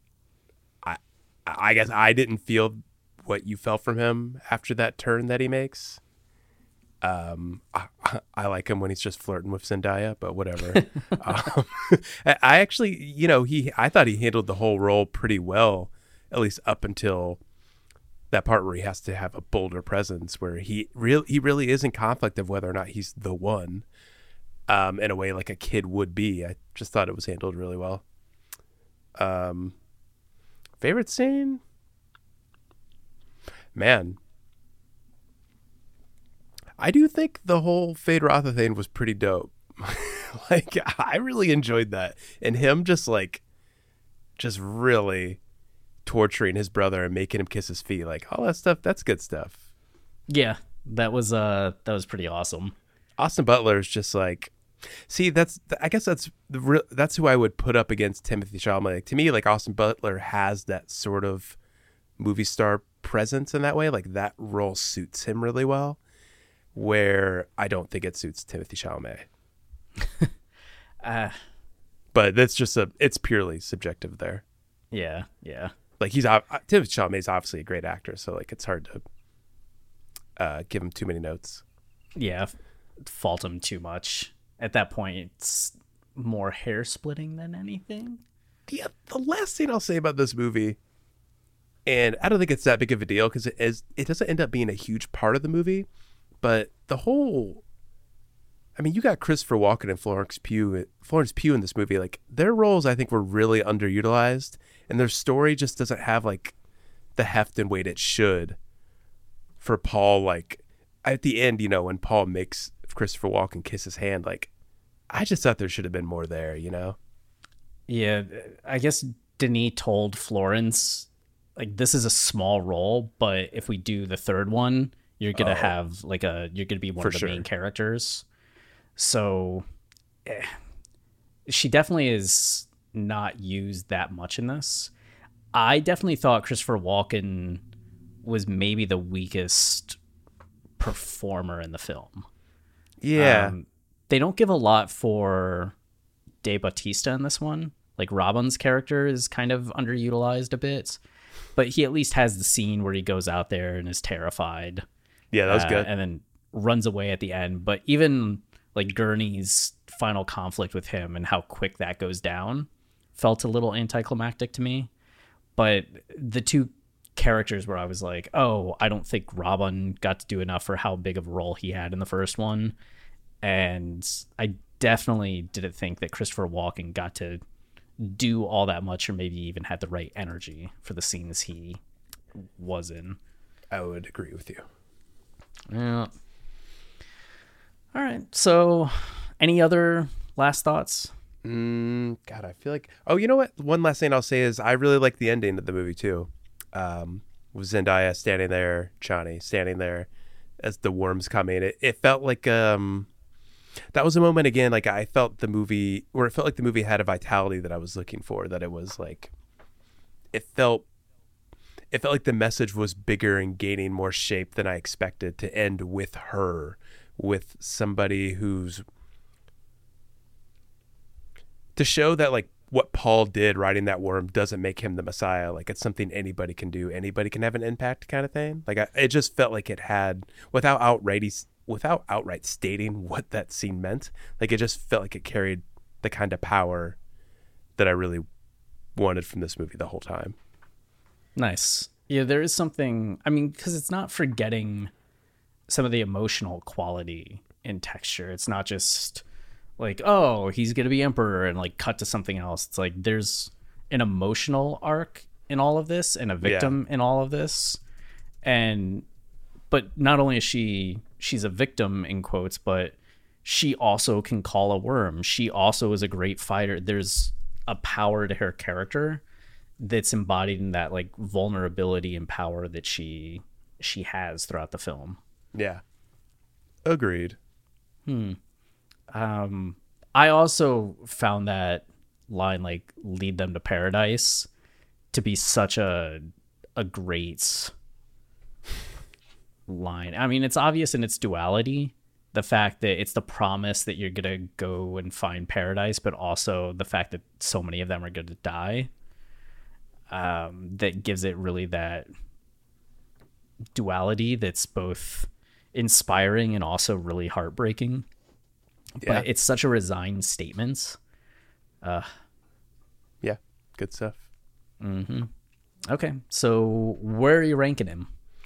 [SPEAKER 1] I I guess I didn't feel what you felt from him after that turn that he makes. Um, I, I like him when he's just flirting with Zendaya, but whatever. um, I actually, you know, he I thought he handled the whole role pretty well, at least up until that part where he has to have a bolder presence, where he real he really is in conflict of whether or not he's the one, um, in a way like a kid would be. I just thought it was handled really well. Um, favorite scene? Man, I do think the whole Feyd-Rautha thing was pretty dope. Like, I really enjoyed that. And him just like, just really torturing his brother and making him kiss his feet. Like, all that stuff, that's good stuff.
[SPEAKER 3] Yeah, that was uh, that was pretty awesome.
[SPEAKER 1] Austin Butler is just like, see, that's, I guess that's the real, that's who I would put up against Timothée Chalamet. Like, to me, like, Austin Butler has that sort of movie star presence in that way. Like, that role suits him really well, where I don't think it suits Timothée Chalamet. uh, but that's just a, it's purely subjective there.
[SPEAKER 3] Yeah, yeah.
[SPEAKER 1] Like, he's, Timothée Chalamet is obviously a great actor, so like it's hard to uh, give him too many notes.
[SPEAKER 3] Yeah, fault him too much. At that point, it's more hair splitting than anything.
[SPEAKER 1] The, the last thing I'll say about this movie, and I don't think it's that big of a deal because it is, it doesn't end up being a huge part of the movie, but the whole, I mean, you got Christopher Walken and Florence Pugh, Florence Pugh in this movie. Like, their roles, I think, were really underutilized, and their story just doesn't have like the heft and weight it should for Paul. Like, at the end, you know, when Paul makes Christopher Walken kiss his hand, like, I just thought there should have been more there, you know?
[SPEAKER 3] Yeah, I guess Denis told Florence, like, this is a small role, but if we do the third one, you're gonna oh, have like a you're gonna be one of the sure. main characters. So eh, she definitely is not used that much in this. I definitely thought Christopher Walken was maybe the weakest performer in the film.
[SPEAKER 1] Yeah.
[SPEAKER 3] Um, they don't give a lot for Dave Bautista in this one. Like, Robin's character is kind of underutilized a bit, but he at least has the scene where he goes out there and is terrified.
[SPEAKER 1] Yeah, that was uh, good.
[SPEAKER 3] And then runs away at the end. But even like Gurney's final conflict with him and how quick that goes down felt a little anticlimactic to me. But the two characters where I was like, oh, I don't think Robin got to do enough for how big of a role he had in the first one. And I definitely didn't think that Christopher Walken got to do all that much, or maybe even had the right energy for the scenes he was in.
[SPEAKER 1] I would agree with you.
[SPEAKER 3] Yeah. All right. So Any other last thoughts?
[SPEAKER 1] Mm, God, I feel like. Oh, you know what? One last thing I'll say is I really like the ending of the movie too. Um, with Zendaya standing there, Chani standing there as the worms coming. It it felt like um, that was a moment again. Like I felt the movie, where it felt like the movie had a vitality that I was looking for. That it was like, it felt, it felt like the message was bigger and gaining more shape than I expected to end with her, with somebody who's. To show that like what Paul did riding that worm doesn't make him the Messiah. Like it's something anybody can do. Anybody can have an impact kind of thing. Like I, it just felt like it had, without outright, without outright stating what that scene meant. Like it just felt like it carried the kind of power that I really wanted from this movie the whole time.
[SPEAKER 3] Nice. Yeah, there is something, I mean, because it's not forgetting some of the emotional quality in texture. It's not just like, oh, he's going to be emperor and like cut to something else. It's like there's an emotional arc in all of this and a victim yeah. in all of this. And, but not only is she, she's a victim in quotes, but she also can call a worm. She also is a great fighter. There's a power to her character that's embodied in that like vulnerability and power that she, she has throughout the film.
[SPEAKER 1] Yeah. Agreed.
[SPEAKER 3] Hmm. Um, I also found that line, like lead them to paradise, to be such a a great line. I mean, it's obvious in its duality, the fact that it's the promise that you're gonna go and find paradise, but also the fact that so many of them are gonna die. Um, that gives it really that duality that's both inspiring and also really heartbreaking.
[SPEAKER 1] Yeah.
[SPEAKER 3] But it's such a resigned statement. Uh,
[SPEAKER 1] yeah, good stuff.
[SPEAKER 3] Mm-hmm. Okay, so where are you ranking him?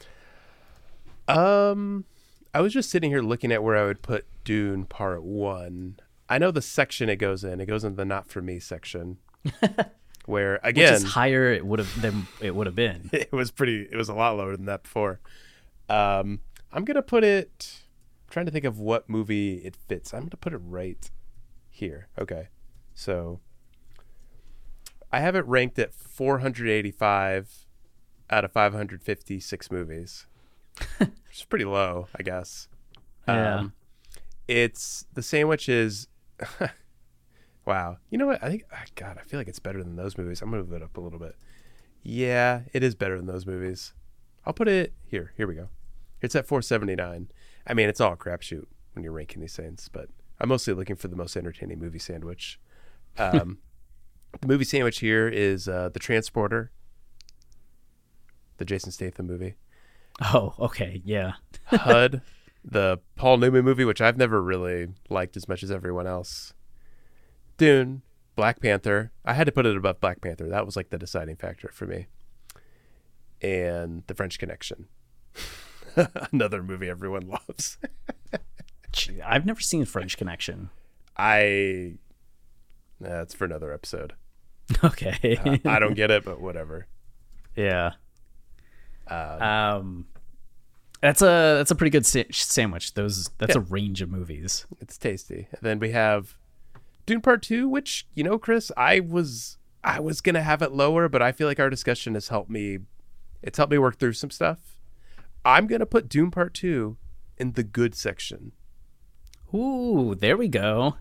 [SPEAKER 1] Um, I was just sitting here looking at where I would put Dune Part One. I know the section it goes in. It goes in the not for me section, where again,
[SPEAKER 3] which is higher it would have than it would have been.
[SPEAKER 1] It was pretty. It was a lot lower than that before. Um, I'm gonna put it. I'm trying to think of what movie it fits. I'm gonna put it right here. Okay, so I have it ranked at four hundred eighty-five out of five hundred fifty-six movies. It's pretty low, I guess.
[SPEAKER 3] Yeah.
[SPEAKER 1] Um, it's The Sandwich is. Wow. You know what? I think. God, I feel like it's better than those movies. I'm gonna move it up a little bit. Yeah, it is better than those movies. I'll put it here. Here we go. It's at four seventy-nine. I mean, it's all a crapshoot when you're ranking these things, but I'm mostly looking for the most entertaining movie sandwich. Um, the movie sandwich here is uh, The Transporter, the Jason Statham movie.
[SPEAKER 3] Oh, okay, yeah.
[SPEAKER 1] H U D, the Paul Newman movie, which I've never really liked as much as everyone else. Dune, Black Panther. I had to put it above Black Panther. That was like the deciding factor for me. And The French Connection. Another movie everyone loves.
[SPEAKER 3] I've never seen French Connection.
[SPEAKER 1] I that's for another episode.
[SPEAKER 3] Okay.
[SPEAKER 1] uh, I don't get it, but whatever.
[SPEAKER 3] Yeah.
[SPEAKER 1] Um,
[SPEAKER 3] um that's a that's a pretty good sa- sandwich. Those that's
[SPEAKER 1] yeah.
[SPEAKER 3] a range of movies.
[SPEAKER 1] It's tasty. And then we have Dune Part Two, which, you know, Chris, I was I was gonna have it lower, but I feel like our discussion has helped me. It's helped me work through some stuff. I'm going to put Dune Part two in the good section.
[SPEAKER 3] Ooh, there we go.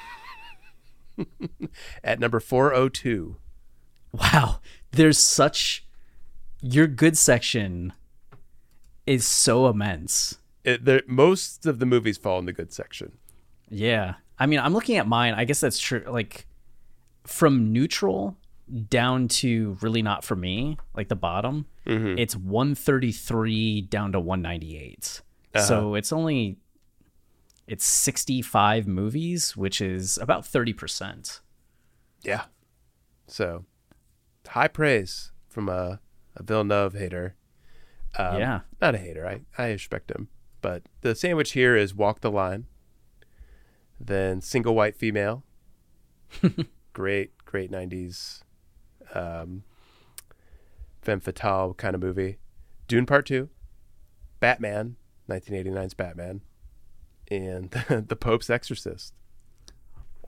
[SPEAKER 1] At number four oh two.
[SPEAKER 3] Wow. There's such... Your good section is so immense.
[SPEAKER 1] It, there, most of the movies fall in the good section.
[SPEAKER 3] Yeah. I mean, I'm looking at mine. I guess that's true. Like, from neutral down to really not for me, like the bottom, mm-hmm. it's one thirty-three down to one ninety-eight. Uh-huh. So it's only it's sixty-five movies, which is about thirty percent.
[SPEAKER 1] Yeah. So high praise from a, a Villeneuve hater. Um,
[SPEAKER 3] yeah.
[SPEAKER 1] Not a hater. I, I respect him. But the sandwich here is Walk the Line. Then Single White Female. Great, great nineties um, femme fatale kind of movie. Dune Part two, Batman, nineteen eighty-nine's Batman, and The Pope's Exorcist.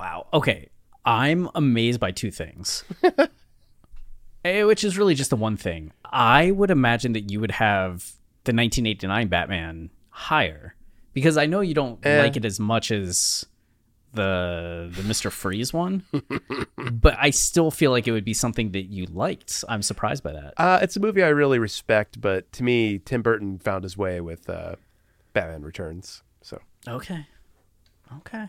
[SPEAKER 3] Wow. Okay. I'm amazed by two things. Eh, which is really just the one thing. I would imagine that you would have the nineteen eighty-nine Batman higher, because I know you don't
[SPEAKER 1] Eh.
[SPEAKER 3] like it as much as the the Mister Freeze one, but I still feel like it would be something that you liked. I'm surprised by that.
[SPEAKER 1] Uh, it's a movie I really respect, but to me, Tim Burton found his way with uh, Batman Returns. So
[SPEAKER 3] Okay. Okay.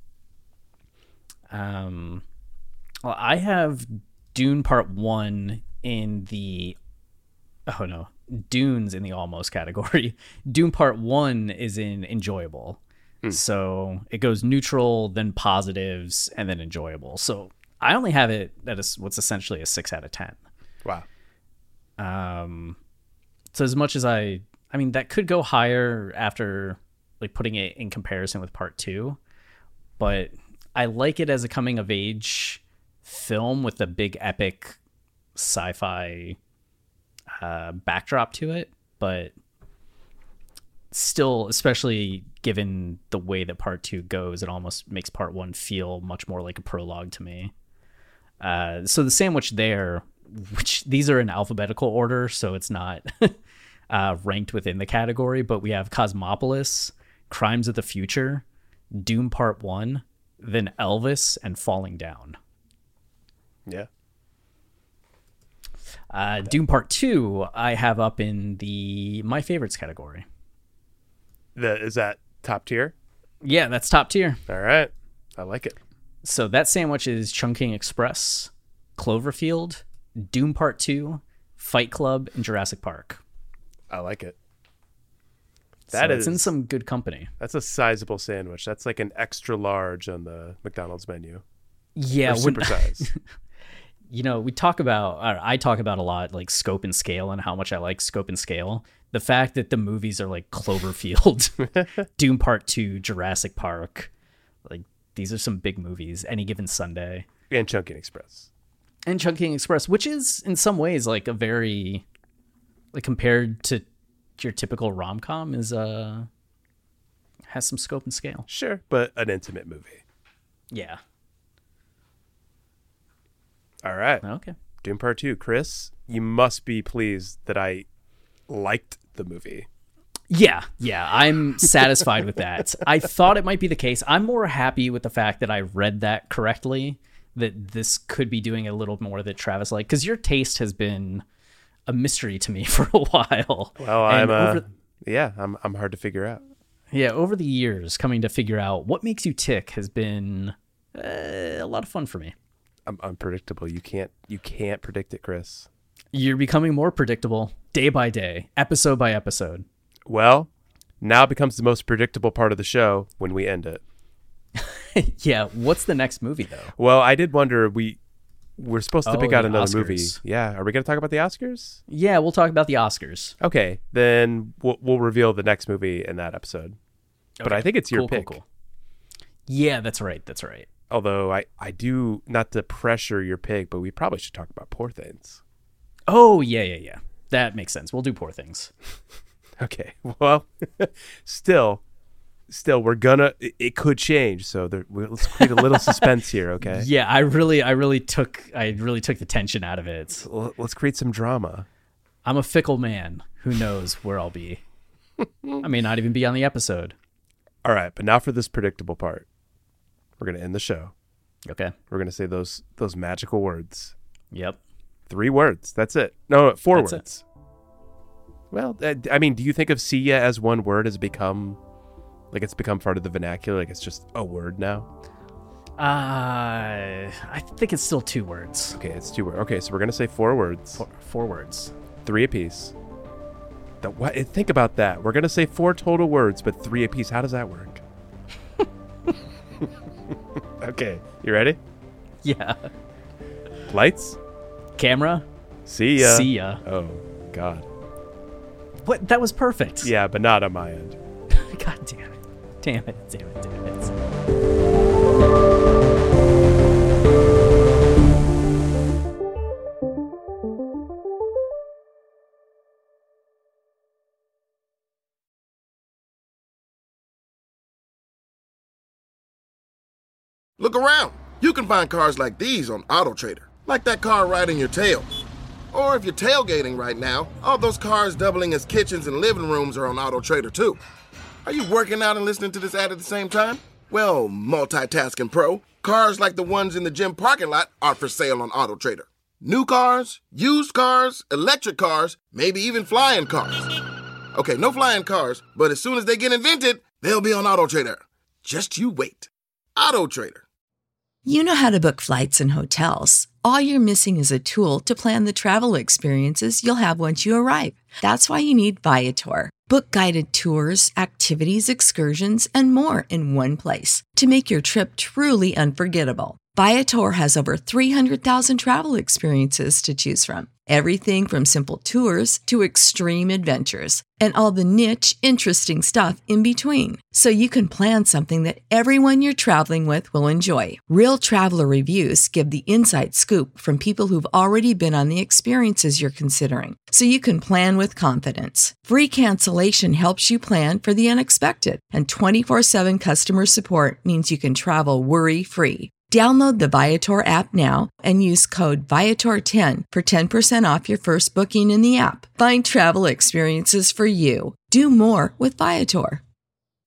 [SPEAKER 3] Um, well, I have Dune Part One in the oh no, Dunes in the almost category. Dune Part One is in enjoyable, so it goes neutral, then positives, and then enjoyable. So I only have it at a, what's essentially a six out of ten.
[SPEAKER 1] wow.
[SPEAKER 3] Um, so as much as I, I mean, that could go higher after like putting it in comparison with Part Two, but I like it as a coming of age film with a big epic sci-fi uh, backdrop to it, but still, especially given the way that Part Two goes, it almost makes Part One feel much more like a prologue to me. Uh, so the sandwich there, which these are in alphabetical order, so it's not uh, ranked within the category, but we have Cosmopolis, Crimes of the Future, Doom Part One, then Elvis, and Falling Down.
[SPEAKER 1] Yeah.
[SPEAKER 3] Uh, Doom Part Two, I have up in the my favorites category.
[SPEAKER 1] The, is that top tier?
[SPEAKER 3] Yeah, that's top tier.
[SPEAKER 1] All right. I like it.
[SPEAKER 3] So that sandwich is Chungking Express, Cloverfield, Doom Part Two, Fight Club, and Jurassic Park.
[SPEAKER 1] I like it.
[SPEAKER 3] That
[SPEAKER 1] That
[SPEAKER 3] is
[SPEAKER 1] is
[SPEAKER 3] in some good company.
[SPEAKER 1] That's a sizable sandwich. That's like an extra large on the McDonald's menu.
[SPEAKER 3] Yeah,
[SPEAKER 1] Or
[SPEAKER 3] when-
[SPEAKER 1] super size.
[SPEAKER 3] you know, we talk about, or I talk about a lot, like scope and scale and how much I like scope and scale. The fact that the movies are like Cloverfield, Doom Part Two, Jurassic Park, like these are some big movies. Any Given Sunday,
[SPEAKER 1] And Chunkin Express.
[SPEAKER 3] and Chungking Express, which is in some ways like a very, like compared to your typical rom com, is uh has some scope and scale.
[SPEAKER 1] Sure, but an intimate movie.
[SPEAKER 3] Yeah.
[SPEAKER 1] All right.
[SPEAKER 3] Okay.
[SPEAKER 1] Doom Part Two. Chris, you must be pleased that I liked the movie.
[SPEAKER 3] Yeah, yeah, I'm satisfied with that. I thought it might be the case. I'm more happy with the fact that I read that correctly, that this could be doing a little more that Travis liked, because your taste has been a mystery to me for a while.
[SPEAKER 1] Well,
[SPEAKER 3] And
[SPEAKER 1] I'm uh,
[SPEAKER 3] over,
[SPEAKER 1] yeah, I'm I'm hard to figure out.
[SPEAKER 3] yeah, over the years, coming to figure out what makes you tick has been uh, a lot of fun for me.
[SPEAKER 1] I'm unpredictable. You can't you can't predict it, Chris.
[SPEAKER 3] You're becoming more predictable day by day, episode by episode.
[SPEAKER 1] Well, now becomes the most predictable part of the show when we end it.
[SPEAKER 3] Yeah, what's the next movie though?
[SPEAKER 1] Well, I did wonder we we're supposed to
[SPEAKER 3] Oh,
[SPEAKER 1] pick out
[SPEAKER 3] the
[SPEAKER 1] another movie.
[SPEAKER 3] Oscars.
[SPEAKER 1] Yeah, are we going to talk about the Oscars?
[SPEAKER 3] Yeah, we'll talk about the Oscars.
[SPEAKER 1] Okay, then we'll, we'll reveal the next movie in that episode. But
[SPEAKER 3] Okay,
[SPEAKER 1] I think it's your
[SPEAKER 3] cool, cool,
[SPEAKER 1] pick.
[SPEAKER 3] cool. Yeah, that's right. That's right.
[SPEAKER 1] Although I, I do, not to pressure your pick, but we probably should talk about Poor Things.
[SPEAKER 3] Oh, yeah, yeah, yeah. That makes sense. We'll do Poor Things.
[SPEAKER 1] Okay, well, still, still, we're gonna, it, it could change. So there, we, let's create a little suspense here, okay?
[SPEAKER 3] Yeah, I really, I really took, I really took the tension out of it.
[SPEAKER 1] L- Let's create some drama.
[SPEAKER 3] I'm a fickle man. Who knows where I'll be? I may not even be on the episode.
[SPEAKER 1] All right, but now for this predictable part. We're gonna end the show.
[SPEAKER 3] Okay.
[SPEAKER 1] We're gonna say those those magical words.
[SPEAKER 3] Yep.
[SPEAKER 1] Three words. That's it. No, four
[SPEAKER 3] That's it.
[SPEAKER 1] words. Well, uh, I mean, do you think of see ya as one word has become, like it's become part of the vernacular? Like it's just a word now?
[SPEAKER 3] Uh, I think it's still two words.
[SPEAKER 1] Okay, it's two words. Okay, so we're going to say four words,
[SPEAKER 3] Four, four words.
[SPEAKER 1] three apiece. The, what, think about that. We're going to say four total words, but three apiece. How does that work? Okay, you ready?
[SPEAKER 3] Yeah.
[SPEAKER 1] Lights?
[SPEAKER 3] Camera.
[SPEAKER 1] See ya.
[SPEAKER 3] See ya.
[SPEAKER 1] Oh, God.
[SPEAKER 3] What? That was perfect.
[SPEAKER 1] Yeah, but not on my end.
[SPEAKER 3] God damn it. Damn it. Damn it. Damn it.
[SPEAKER 9] Look around. You can find cars like these on AutoTrader, like that car riding your tail. Or if you're tailgating right now, all those cars doubling as kitchens and living rooms are on AutoTrader too. Are you working out and listening to this ad at the same time? Well, multitasking pro, cars like the ones in the gym parking lot are for sale on AutoTrader. New cars, used cars, electric cars, maybe even flying cars. Okay, no flying cars, but as soon as they get invented, they'll be on AutoTrader. Just you wait. AutoTrader.
[SPEAKER 10] You know how to book flights and hotels. All you're missing is a tool to plan the travel experiences you'll have once you arrive. That's why you need Viator. Book guided tours, activities, excursions, and more in one place to make your trip truly unforgettable. Viator has over three hundred thousand travel experiences to choose from. Everything from simple tours to extreme adventures and all the niche, interesting stuff in between. So you can plan something that everyone you're traveling with will enjoy. Real traveler reviews give the inside scoop from people who've already been on the experiences you're considering. So you can plan with confidence. Free cancellation helps you plan for the unexpected. And twenty-four seven customer support means you can travel worry-free. Download the Viator app now and use code Viator ten for ten percent off your first booking in the app. Find travel experiences for you. Do more with Viator.